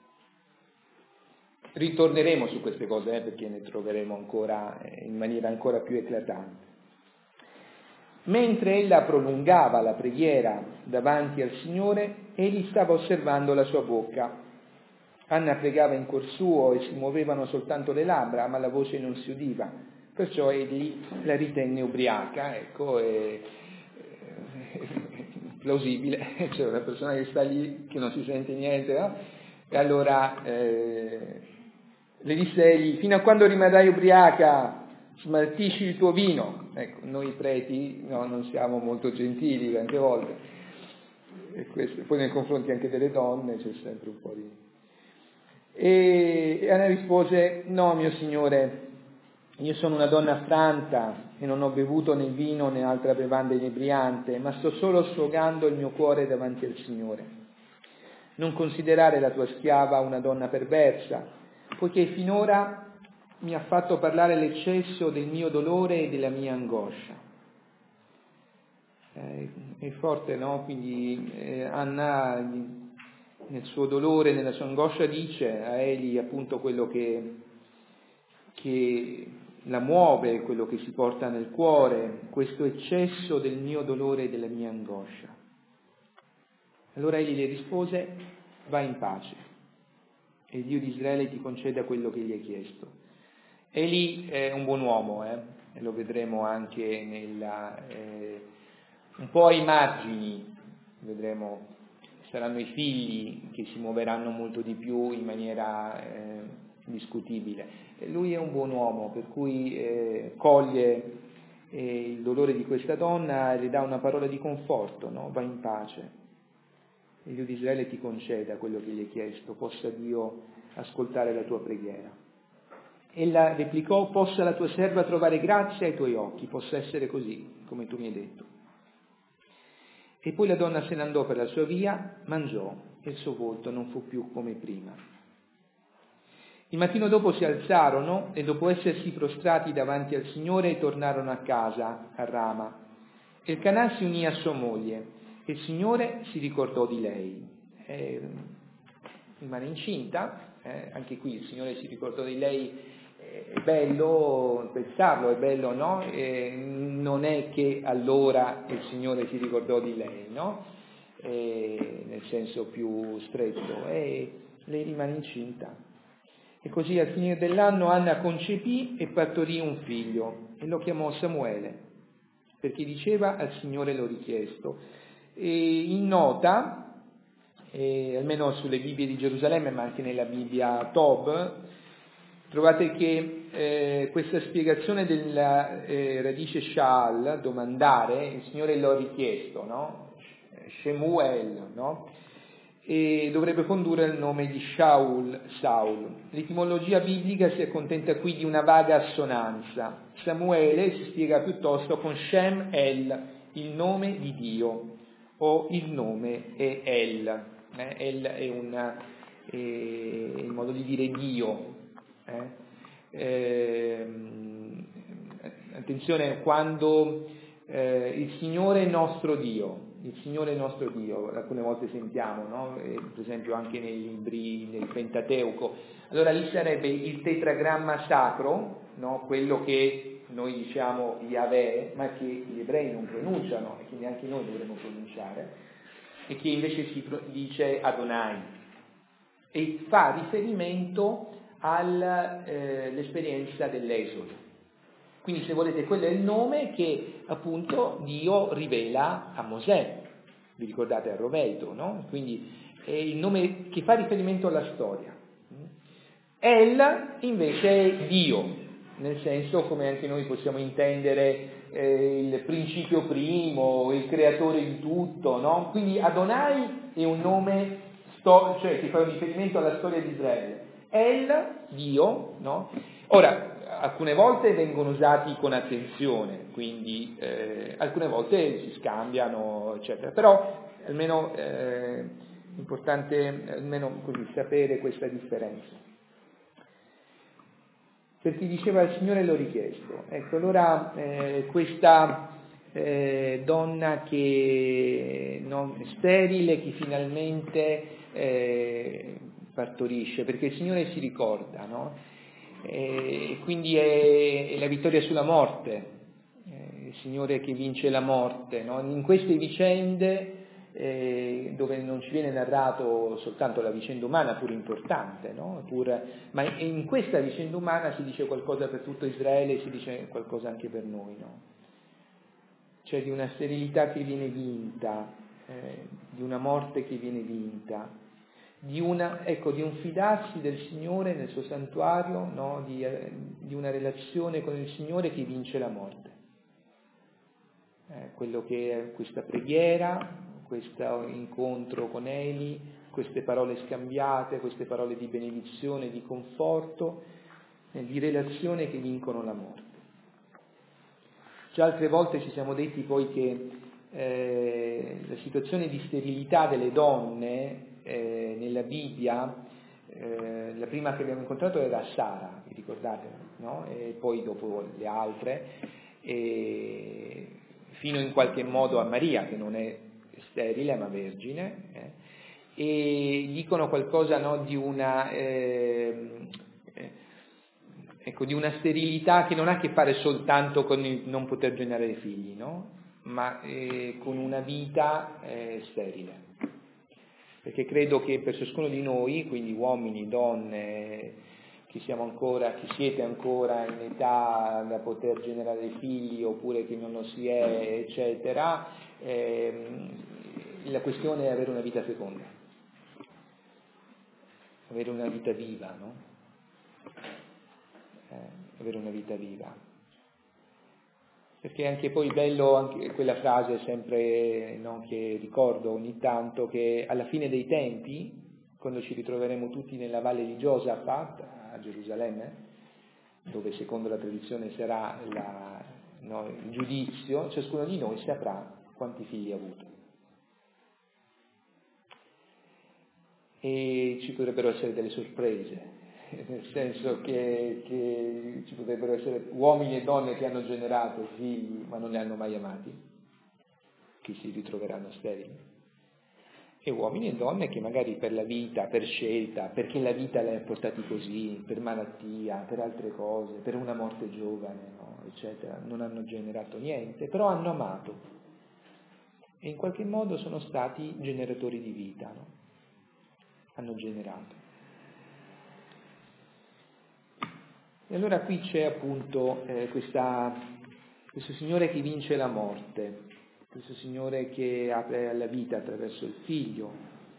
Ritorneremo su queste cose, eh, perché ne troveremo ancora eh, in maniera ancora più eclatante. Mentre ella prolungava la preghiera davanti al Signore, egli stava osservando la sua bocca. Anna pregava in cuor suo e si muovevano soltanto le labbra, ma la voce non si udiva. Perciò egli la ritenne ubriaca, ecco, è, è plausibile, c'è una persona che sta lì, che non si sente niente, no? E allora eh, le disse egli, fino a quando rimarrai ubriaca, smaltisci il tuo vino. Ecco, noi preti no, non siamo molto gentili tante volte, e questo, poi nei confronti anche delle donne c'è sempre un po' di... E Anna rispose, no mio signore, io sono una donna affranta e non ho bevuto né vino né altra bevanda inebriante, ma sto solo sfogando il mio cuore davanti al Signore. Non considerare la tua schiava una donna perversa, poiché finora mi ha fatto parlare l'eccesso del mio dolore e della mia angoscia. Eh, è forte, no? Quindi eh, Anna nel suo dolore, nella sua angoscia dice a Eli appunto quello che, che la muove, quello che si porta nel cuore, questo eccesso del mio dolore e della mia angoscia. Allora Eli le rispose: vai in pace e il Dio di Israele ti conceda quello che gli hai chiesto. Eli è un buon uomo, eh? E lo vedremo anche nella, eh, un po' ai margini, vedremo, saranno i figli che si muoveranno molto di più in maniera eh, discutibile. E lui è un buon uomo, per cui eh, coglie eh, il dolore di questa donna e le dà una parola di conforto, no? Vai in pace. Il Dio di Israele ti conceda quello che gli hai chiesto, possa Dio ascoltare la tua preghiera. Ella replicò: possa la tua serva trovare grazia ai tuoi occhi, possa essere così, come tu mi hai detto. E poi la donna se ne andò per la sua via, mangiò, e il suo volto non fu più come prima. Il mattino dopo si alzarono e dopo essersi prostrati davanti al Signore tornarono a casa, a Rama. Elcanà si unì a sua moglie e il Signore si ricordò di lei. Eh, rimane incinta, eh, anche qui il Signore si ricordò di lei, eh, è bello pensarlo, è bello, no? Eh, non è che allora il Signore si ricordò di lei, no? Eh, nel senso più stretto, e lei rimane incinta. E così al finire dell'anno Anna concepì e partorì un figlio e lo chiamò Samuele, perché diceva: al Signore l'ho richiesto. E in nota, eh, almeno sulle Bibbie di Gerusalemme, ma anche nella Bibbia Tob, trovate che eh, questa spiegazione della eh, radice Sha'al, domandare, il Signore l'ho richiesto, no? Shemuel, no? E dovrebbe condurre al nome di Shaul, Saul. L'etimologia biblica si accontenta qui di una vaga assonanza. Samuele si spiega piuttosto con Shem El, il nome di Dio, o il nome è El. Eh? El è, una, è il modo di dire Dio. Eh? Eh, attenzione, quando eh, il Signore è nostro Dio, il Signore è nostro Dio, alcune volte sentiamo, no? Eh, per esempio anche nei libri del Pentateuco, allora lì sarebbe il tetragramma sacro, no? Quello che noi diciamo Yahweh, ma che gli ebrei non pronunciano e che neanche noi dovremmo pronunciare, e che invece si dice Adonai, e fa riferimento all'esperienza eh, dell'Esodo. Quindi, se volete, quello è il nome che appunto Dio rivela a Mosè, vi ricordate, al rovescio, no? Quindi è il nome che fa riferimento alla storia. El invece è Dio, nel senso, come anche noi possiamo intendere eh, il principio primo, il creatore di tutto, no? Quindi Adonai è un nome sto- cioè che fa riferimento alla storia di Israele. El, Dio, no? Ora, alcune volte vengono usati con attenzione, quindi eh, alcune volte si scambiano, eccetera, però almeno è eh, importante almeno così sapere questa differenza. Perché diceva: il Signore l'ho richiesto. Ecco, allora eh, questa eh, donna che non è sterile, che finalmente eh, partorisce, perché il Signore si ricorda, no? E quindi è, è la vittoria sulla morte, eh, il Signore che vince la morte, no? In queste vicende eh, dove non ci viene narrato soltanto la vicenda umana, pur importante, no? Pur, ma in questa vicenda umana si dice qualcosa per tutto Israele e si dice qualcosa anche per noi, no? Cioè di una sterilità che viene vinta, eh, di una morte che viene vinta, di una, ecco, di un fidarsi del Signore nel suo santuario, no? di, eh, di una relazione con il Signore che vince la morte. Eh, quello che è questa preghiera, questo incontro con Eli, queste parole scambiate, queste parole di benedizione, di conforto, eh, di relazione che vincono la morte. Già altre volte ci siamo detti poi che eh, la situazione di sterilità delle donne eh, nella Bibbia, eh, la prima che abbiamo incontrato era Sara, vi ricordate, no? E poi dopo le altre, e fino in qualche modo a Maria, che non è sterile ma vergine, eh, e dicono qualcosa, no, di una eh, ecco, di una sterilità che non ha a che fare soltanto con il non poter generare figli, no? Ma eh, con una vita eh, sterile. Perché credo che per ciascuno di noi, quindi uomini, donne, che siamo ancora, che siete ancora in età da poter generare figli oppure che non lo si è, eccetera, ehm, la questione è avere una vita feconda, avere una vita viva, no? Eh, avere una vita viva. Perché anche poi bello anche quella frase sempre, no, che ricordo ogni tanto, che alla fine dei tempi, quando ci ritroveremo tutti nella valle di Giosafat a Gerusalemme, dove secondo la tradizione sarà la, no, il giudizio, ciascuno di noi saprà quanti figli ha avuto. E ci potrebbero essere delle sorprese, nel senso che, che ci potrebbero essere uomini e donne che hanno generato figli ma non li hanno mai amati, che si ritroveranno sterili, e uomini e donne che magari per la vita, per scelta, perché la vita li ha portati così, per malattia, per altre cose, per una morte giovane, no, eccetera, non hanno generato niente, però hanno amato e in qualche modo sono stati generatori di vita, no? Hanno generato. E allora qui c'è appunto eh, questa, questo Signore che vince la morte, questo Signore che apre alla vita attraverso il Figlio.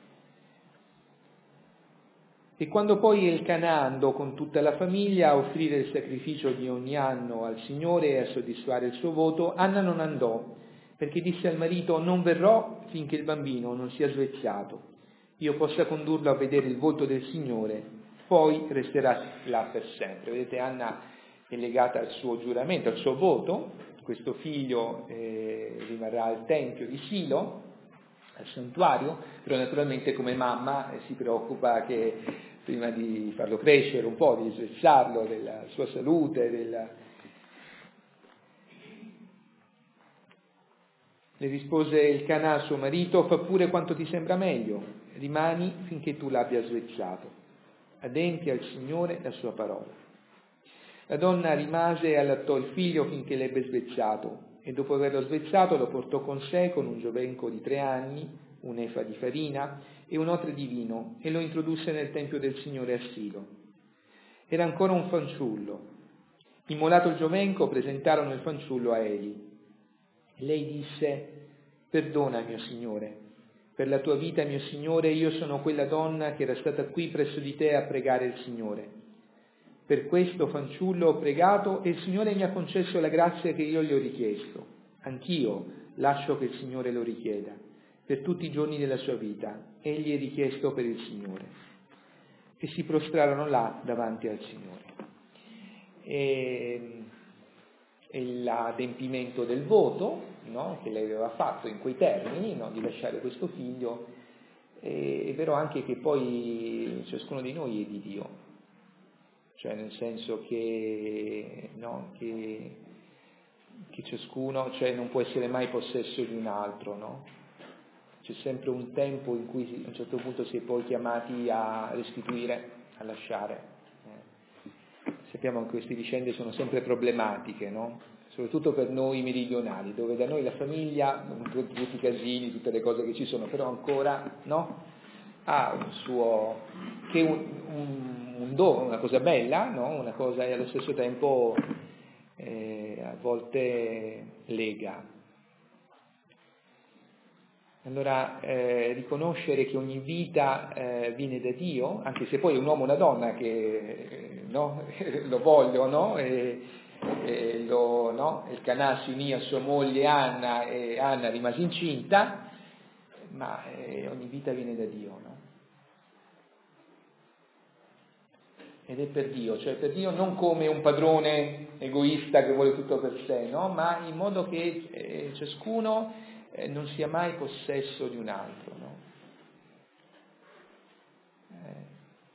E quando poi Elcanà andò con tutta la famiglia a offrire il sacrificio di ogni anno al Signore e a soddisfare il suo voto, Anna non andò, perché disse al marito: non verrò finché il bambino non sia svegliato, io possa condurlo a vedere il volto del Signore, poi resterà là per sempre. Vedete, Anna è legata al suo giuramento, al suo voto. Questo figlio eh, rimarrà al tempio di Silo, al santuario, però naturalmente come mamma eh, si preoccupa che prima di farlo crescere un po', di svezzarlo, della sua salute, della... Le rispose Elcanà, suo marito: fa pure quanto ti sembra meglio, rimani finché tu l'abbia svezzato. Adempia al Signore la sua parola. La donna rimase e allattò il figlio finché l'ebbe svezzato, e dopo averlo svezzato lo portò con sé con un giovenco di tre anni, un'efa di farina e un otre di vino, e lo introdusse nel tempio del Signore a Silo. Era ancora un fanciullo. Immolato il giovenco, presentarono il fanciullo a Eli. Lei disse: perdona, mio Signore, per la tua vita, mio Signore, io sono quella donna che era stata qui presso di te a pregare il Signore. Per questo fanciullo ho pregato e il Signore mi ha concesso la grazia che io gli ho richiesto. Anch'io lascio che il Signore lo richieda per tutti i giorni della sua vita. Egli è richiesto per il Signore. E si prostrarono là davanti al Signore. E, e l'adempimento del voto, no, che lei aveva fatto in quei termini, no, di lasciare questo figlio, e, è vero anche che poi ciascuno di noi è di Dio. Cioè nel senso che, no, che, che ciascuno, cioè non può essere mai possesso di un altro, no? C'è sempre un tempo in cui a un certo punto si è poi chiamati a restituire, a lasciare. Eh. Sappiamo che queste vicende sono sempre problematiche, no? Soprattutto per noi meridionali, dove da noi la famiglia, tutti i casini, tutte le cose che ci sono, però ancora, no? Ha un suo, che è un, un un dono, una cosa bella, no? Una cosa e allo stesso tempo eh, a volte lega. Allora eh, riconoscere che ogni vita eh, viene da Dio, anche se poi è un uomo o una donna che eh, no? lo vogliono, e, e lo, no? Elcanà si unì a sua moglie Anna e Anna rimase incinta, ma eh, ogni vita viene da Dio, no? ed è per Dio, cioè per Dio non come un padrone egoista che vuole tutto per sé, no? Ma in modo che eh, ciascuno eh, non sia mai possesso di un altro, no? Eh,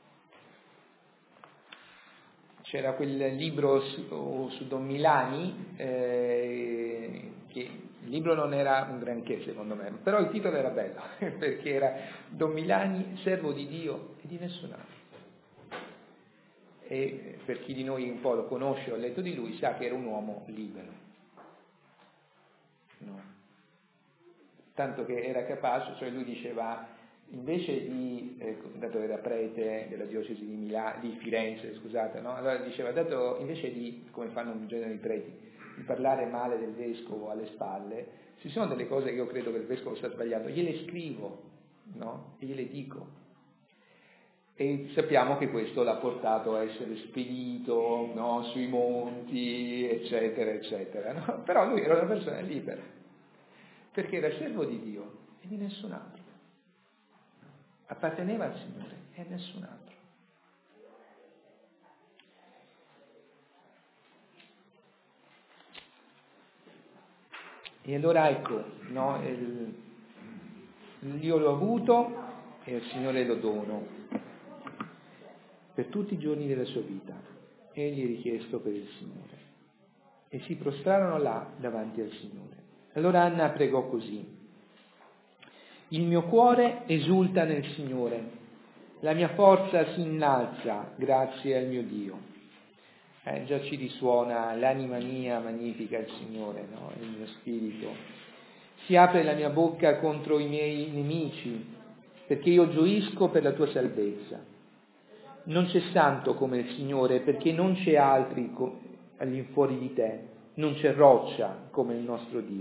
c'era quel libro su, su Don Milani, eh, che il libro non era un granché secondo me, però il titolo era bello, perché era Don Milani, servo di Dio e di nessun altro. E per chi di noi un po' lo conosce o ha letto di lui sa che era un uomo libero, no? Tanto che era capace, cioè lui diceva, invece di, eh, dato che era prete della diocesi di, Milano, di Firenze, scusate, no? Allora diceva, dato invece di, come fanno un genere di preti, di parlare male del vescovo alle spalle, ci sono delle cose che io credo che il vescovo sta sbagliando, gliele scrivo, no? E gliele dico. E sappiamo che questo l'ha portato a essere spedito, no? Sui monti, eccetera, eccetera, no? Però lui era una persona libera, perché era servo di Dio e di nessun altro. Apparteneva al Signore e a nessun altro. E allora ecco, no, il, io l'ho avuto e al Signore lo dono per tutti i giorni della sua vita. Egli è richiesto per il Signore. E si prostrarono là davanti al Signore. Allora Anna pregò così: il mio cuore esulta nel Signore, la mia forza si innalza grazie al mio Dio. Eh, già ci risuona, l'anima mia magnifica il Signore, no? Il mio spirito. Si apre la mia bocca contro i miei nemici, perché io gioisco per la tua salvezza. Non c'è santo come il Signore, perché non c'è altri all'infuori di te, non c'è roccia come il nostro Dio.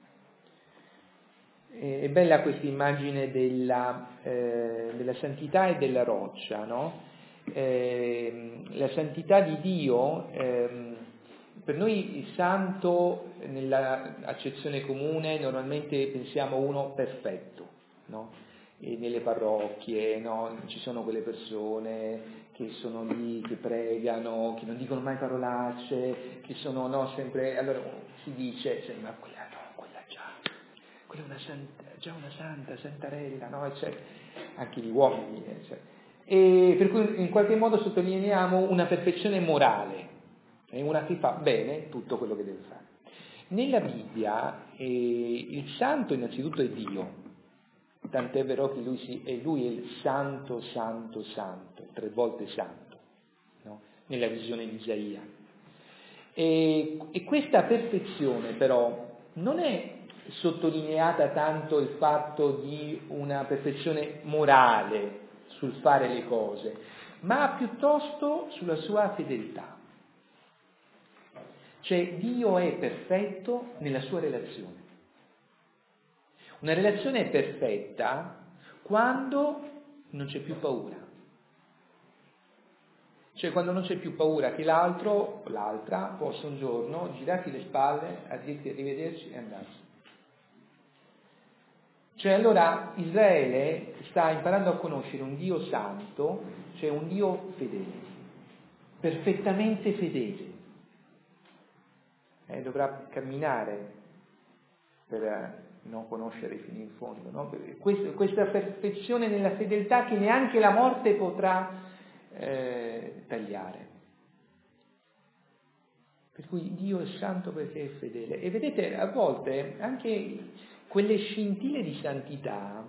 È bella questa immagine della, eh, della santità e della roccia, no? Eh, la santità di Dio, eh, per noi il santo nella accezione comune normalmente pensiamo uno perfetto, no? E nelle parrocchie, no? Ci sono quelle persone che sono lì, che pregano, che non dicono mai parolacce, che sono no, sempre, allora si dice, cioè, ma quella no, quella già, quella è una santa, già una santa, santarella, no? Eccetera. Anche gli uomini, eccetera. E per cui in qualche modo sottolineiamo una perfezione morale, è una che fa bene tutto quello che deve fare. Nella Bibbia eh, il santo innanzitutto è Dio, tant'è vero che lui, si, è, lui è il santo, santo, santo, tre volte santo, no? Nella visione di Isaia. E, e questa perfezione però non è sottolineata tanto il fatto di una perfezione morale sul fare le cose, ma piuttosto sulla sua fedeltà. Cioè Dio è perfetto nella sua relazione. Una relazione è perfetta quando non c'è più paura. Cioè quando non c'è più paura che l'altro o l'altra possa un giorno girarti le spalle, a dirti arrivederci e andarsene. Cioè allora Israele sta imparando a conoscere un Dio santo, cioè un Dio fedele, perfettamente fedele. Eh, dovrà camminare per non conoscere fino in fondo, no? Questa, questa perfezione nella fedeltà che neanche la morte potrà eh, tagliare. Per cui Dio è santo perché è fedele. E vedete, a volte anche quelle scintille di santità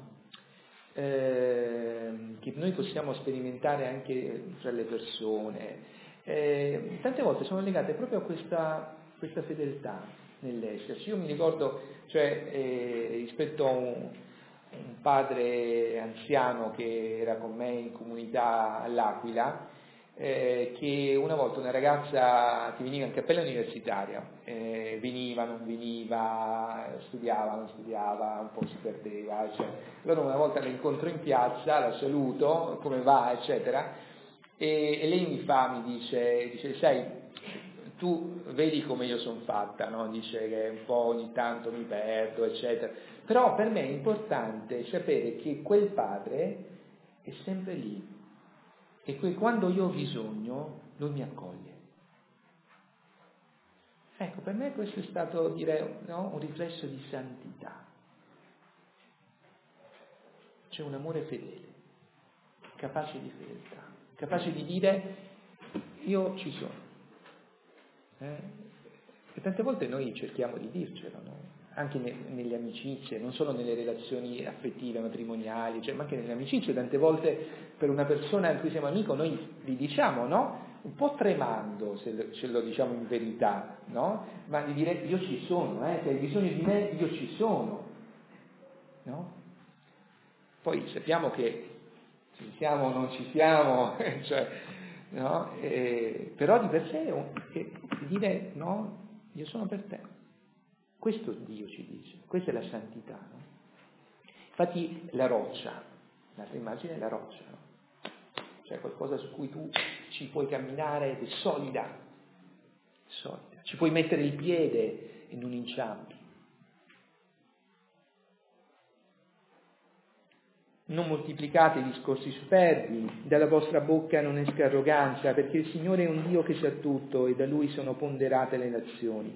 eh, che noi possiamo sperimentare anche tra le persone, eh, tante volte sono legate proprio a questa, questa fedeltà nell'esserci. Io mi ricordo, cioè, eh, rispetto a un, un padre anziano che era con me in comunità all'Aquila, eh, che una volta una ragazza che veniva in cappella universitaria, eh, veniva, non veniva, studiava, non studiava, un po' si perdeva, eccetera. Allora una volta l'incontro in piazza, la saluto, come va, eccetera, e, e lei mi fa, mi dice, dice, sai, tu vedi come io sono fatta, no? Dice che un po' ogni tanto mi perdo, eccetera, però per me è importante sapere che quel padre è sempre lì, e que- quando io ho bisogno, Lui mi accoglie. Ecco, per me questo è stato, direi, no, un riflesso di santità. C'è un amore fedele, capace di fedeltà, capace di dire io ci sono. Eh? E tante volte noi cerchiamo di dircelo, no? Anche ne, nelle amicizie, non solo nelle relazioni affettive, matrimoniali, cioè, ma anche nelle amicizie. Tante volte per una persona a cui siamo amico noi gli diciamo, no? Un po' tremando, se ce lo diciamo in verità, no? Ma di dire io ci sono, eh? Se hai bisogno di me, io ci sono, no? Poi sappiamo che ci siamo o non ci siamo, cioè, no? E, però di per sé è dire no, io sono per te. Questo Dio ci dice, questa è la santità, no? Infatti la roccia, l'altra immagine è la roccia, no? Cioè qualcosa su cui tu ci puoi camminare ed è solida, solida. Ci puoi mettere il piede e non inciampi. Non moltiplicate discorsi superbi, dalla vostra bocca non esca arroganza, perché il Signore è un Dio che sa tutto e da Lui sono ponderate le nazioni.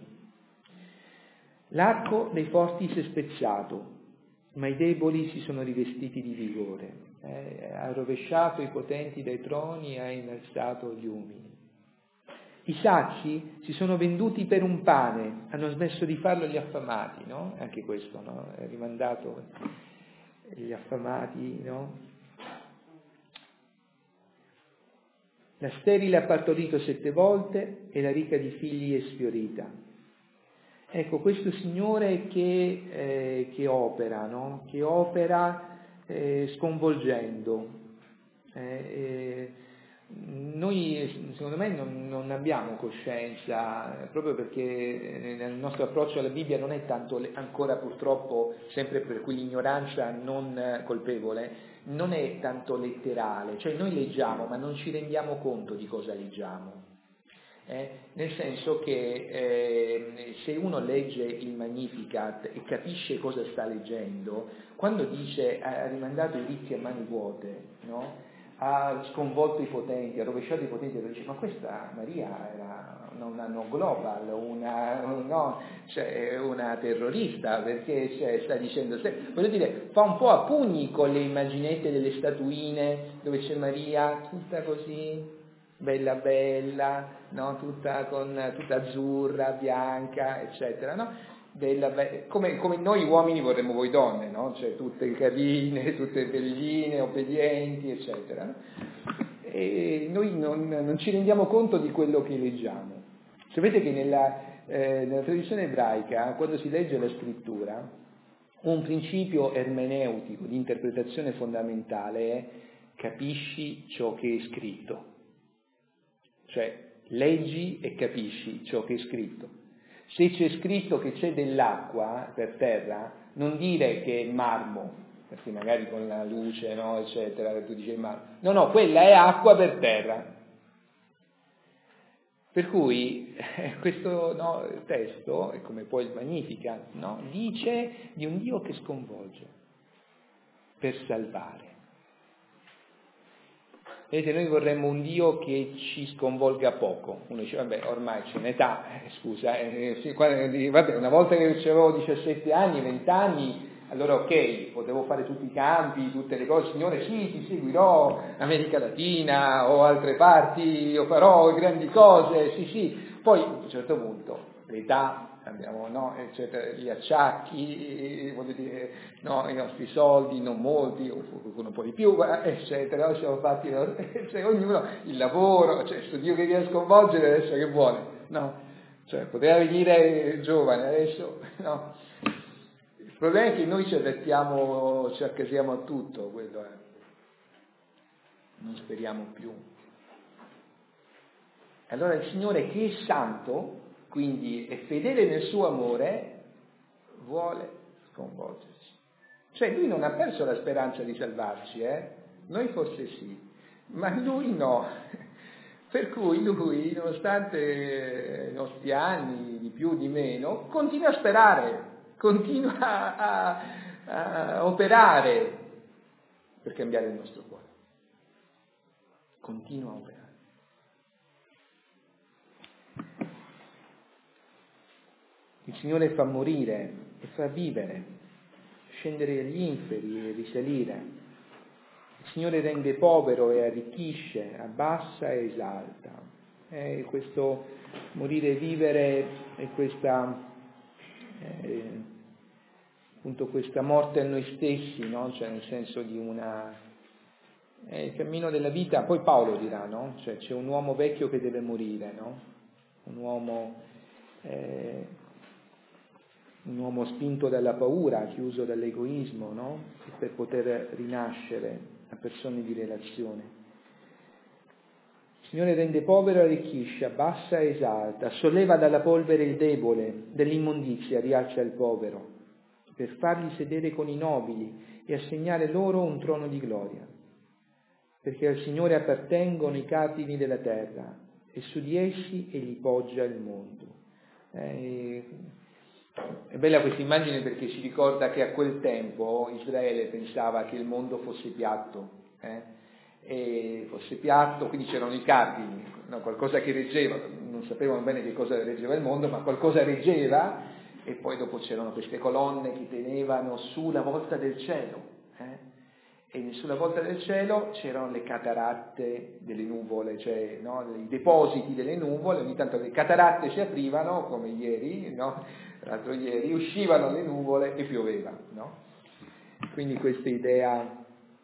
L'arco dei forti si è spezzato, ma i deboli si sono rivestiti di vigore. Eh, ha rovesciato i potenti dai troni e ha innalzato gli umili. I sazi si sono venduti per un pane, hanno smesso di farlo gli affamati, no? Anche questo, no? È rimandato gli affamati, no? La sterile ha partorito sette volte e la ricca di figli è sfiorita. Ecco, questo Signore che, eh, che opera, no? Che opera eh, sconvolgendo. Eh, eh, noi, secondo me, non, non abbiamo coscienza, proprio perché nel nostro approccio alla Bibbia non è tanto, ancora purtroppo, sempre per quell'ignoranza non colpevole, non è tanto letterale, cioè noi leggiamo ma non ci rendiamo conto di cosa leggiamo. Eh, nel senso che eh, se uno legge il Magnificat e capisce cosa sta leggendo, quando dice ha rimandato i ricchi a mani vuote, no? Ha sconvolto i potenti, ha rovesciato i potenti, dice, ma questa Maria era una non global, una, no, cioè una terrorista, perché cioè, sta dicendo, se, voglio dire, fa un po' a pugni con le immaginette delle statuine dove c'è Maria tutta così, bella bella, no? tutta, con, tutta azzurra, bianca, eccetera, no? Bella, be- come, come noi uomini vorremmo voi donne, no? Cioè tutte carine, tutte belline, obbedienti, eccetera. No? E noi non, non ci rendiamo conto di quello che leggiamo. Sapete che nella, eh, nella tradizione ebraica, quando si legge la scrittura, un principio ermeneutico di interpretazione fondamentale è capisci ciò che è scritto. Cioè, leggi e capisci ciò che è scritto. Se c'è scritto che c'è dell'acqua per terra, non dire che è marmo, perché magari con la luce, no, eccetera, tu dici marmo. No, no, quella è acqua per terra. Per cui eh, questo no, testo, come poi il Magnificat, no, dice di un Dio che sconvolge per salvare. Vedete, noi vorremmo un Dio che ci sconvolga poco. Uno dice, vabbè, ormai c'è un'età, eh, scusa, eh, sì, vabbè, una volta che avevo diciassette anni, venti anni, allora ok, potevo fare tutti i campi, tutte le cose, Signore, sì, ti seguirò, America Latina o altre parti, io farò grandi cose, sì, sì. Poi, a un certo punto, l'età, abbiamo, no, eccetera, gli acciacchi, voglio dire, no, i nostri soldi, non molti, o qualcuno un po' di più, eccetera, ci siamo fatti, cioè, ognuno, il lavoro, cioè, questo Dio che viene a sconvolgere adesso che vuole, no, cioè, poteva venire giovane, adesso, no. Il problema è che noi ci adattiamo, ci accasiamo a tutto, quello è, non speriamo più. Allora il Signore che è santo, quindi è fedele nel suo amore, vuole sconvolgerci. Cioè lui non ha perso la speranza di salvarci, eh? Noi forse sì, ma lui no. Per cui lui, nonostante i nostri anni, di più, di meno, continua a sperare, continua a, a, a operare per cambiare il nostro cuore. continua a operare. Il Signore fa morire e fa vivere, scendere agli inferi e risalire. Il Signore rende povero e arricchisce, abbassa e esalta. E questo morire e vivere e questa, eh, appunto questa morte a noi stessi, no? Cioè nel senso di una... È il cammino della vita, poi Paolo dirà, no? Cioè c'è un uomo vecchio che deve morire, no? Un uomo... Eh, un uomo spinto dalla paura, chiuso dall'egoismo, no? Per poter rinascere a persone di relazione. Il Signore rende povero e arricchisce, abbassa e esalta, solleva dalla polvere il debole, dell'immondizia rialza il povero, per farli sedere con i nobili e assegnare loro un trono di gloria. Perché al Signore appartengono i cardini della terra e su di essi egli poggia il mondo. Eh, È bella questa immagine perché ci ricorda che a quel tempo Israele pensava che il mondo fosse piatto, eh? E fosse piatto, quindi c'erano i cardini, no? Qualcosa che reggeva, non sapevano bene che cosa reggeva il mondo, ma qualcosa reggeva, e poi dopo c'erano queste colonne che tenevano sulla volta del cielo, eh? E sulla volta del cielo c'erano le cataratte delle nuvole, cioè no? I depositi delle nuvole, ogni tanto le cataratte si aprivano, come ieri, no? L'altro ieri, uscivano le nuvole e pioveva, no? Quindi questa idea,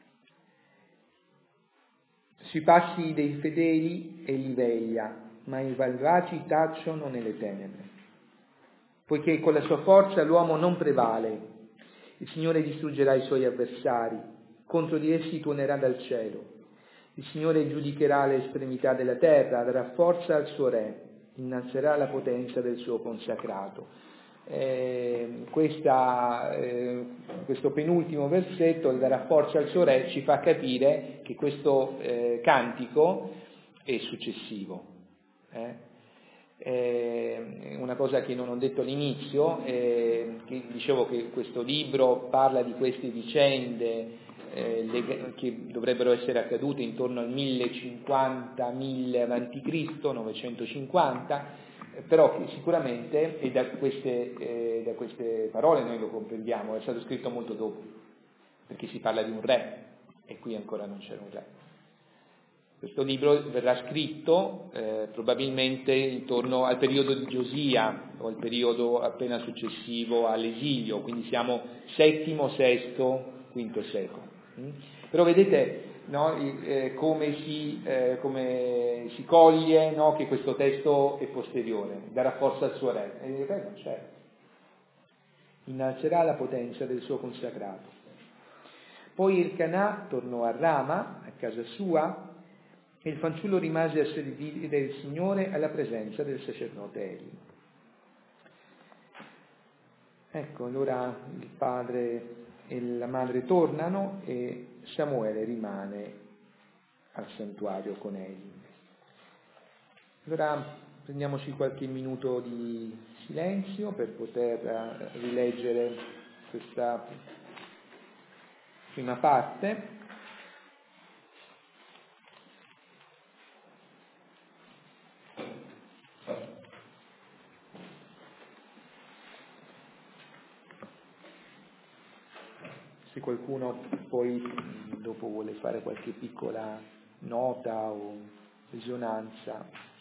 sui passi dei fedeli egli veglia, ma i malvagi tacciono nelle tenebre. Poiché con la sua forza l'uomo non prevale, il Signore distruggerà i suoi avversari, contro di essi tuonerà dal cielo. Il Signore giudicherà le estremità della terra, darà forza al suo re, innalzerà la potenza del suo consacrato. Eh, questa, eh, questo penultimo versetto, il darà forza al suo re, ci fa capire che questo eh, cantico è successivo. Eh? Eh, una cosa che non ho detto all'inizio, eh, che dicevo che questo libro parla di queste vicende eh, leg- che dovrebbero essere accadute intorno al millecinquanta mille avanti Cristo, novecentocinquanta, però che sicuramente, e da queste, eh, da queste parole noi lo comprendiamo, è stato scritto molto dopo, perché si parla di un re, e qui ancora non c'era un re. Questo libro verrà scritto eh, probabilmente intorno al periodo di Giosia, o al periodo appena successivo all'esilio, quindi siamo settimo, sesto, quinto secolo. Mm? Però vedete, no, eh, come, si, eh, come si coglie, no, che questo testo è posteriore, darà forza al suo re. E il re non c'è. Innalzerà la potenza del suo consacrato. Poi il Canà tornò a Rama, a casa sua, e il fanciullo rimase a servire il Signore alla presenza del sacerdote Eli. Ecco, allora il padre e la madre tornano e Samuele rimane al santuario con Eli. Allora prendiamoci qualche minuto di silenzio per poter rileggere questa prima parte. Se qualcuno poi dopo vuole fare qualche piccola nota o risonanza,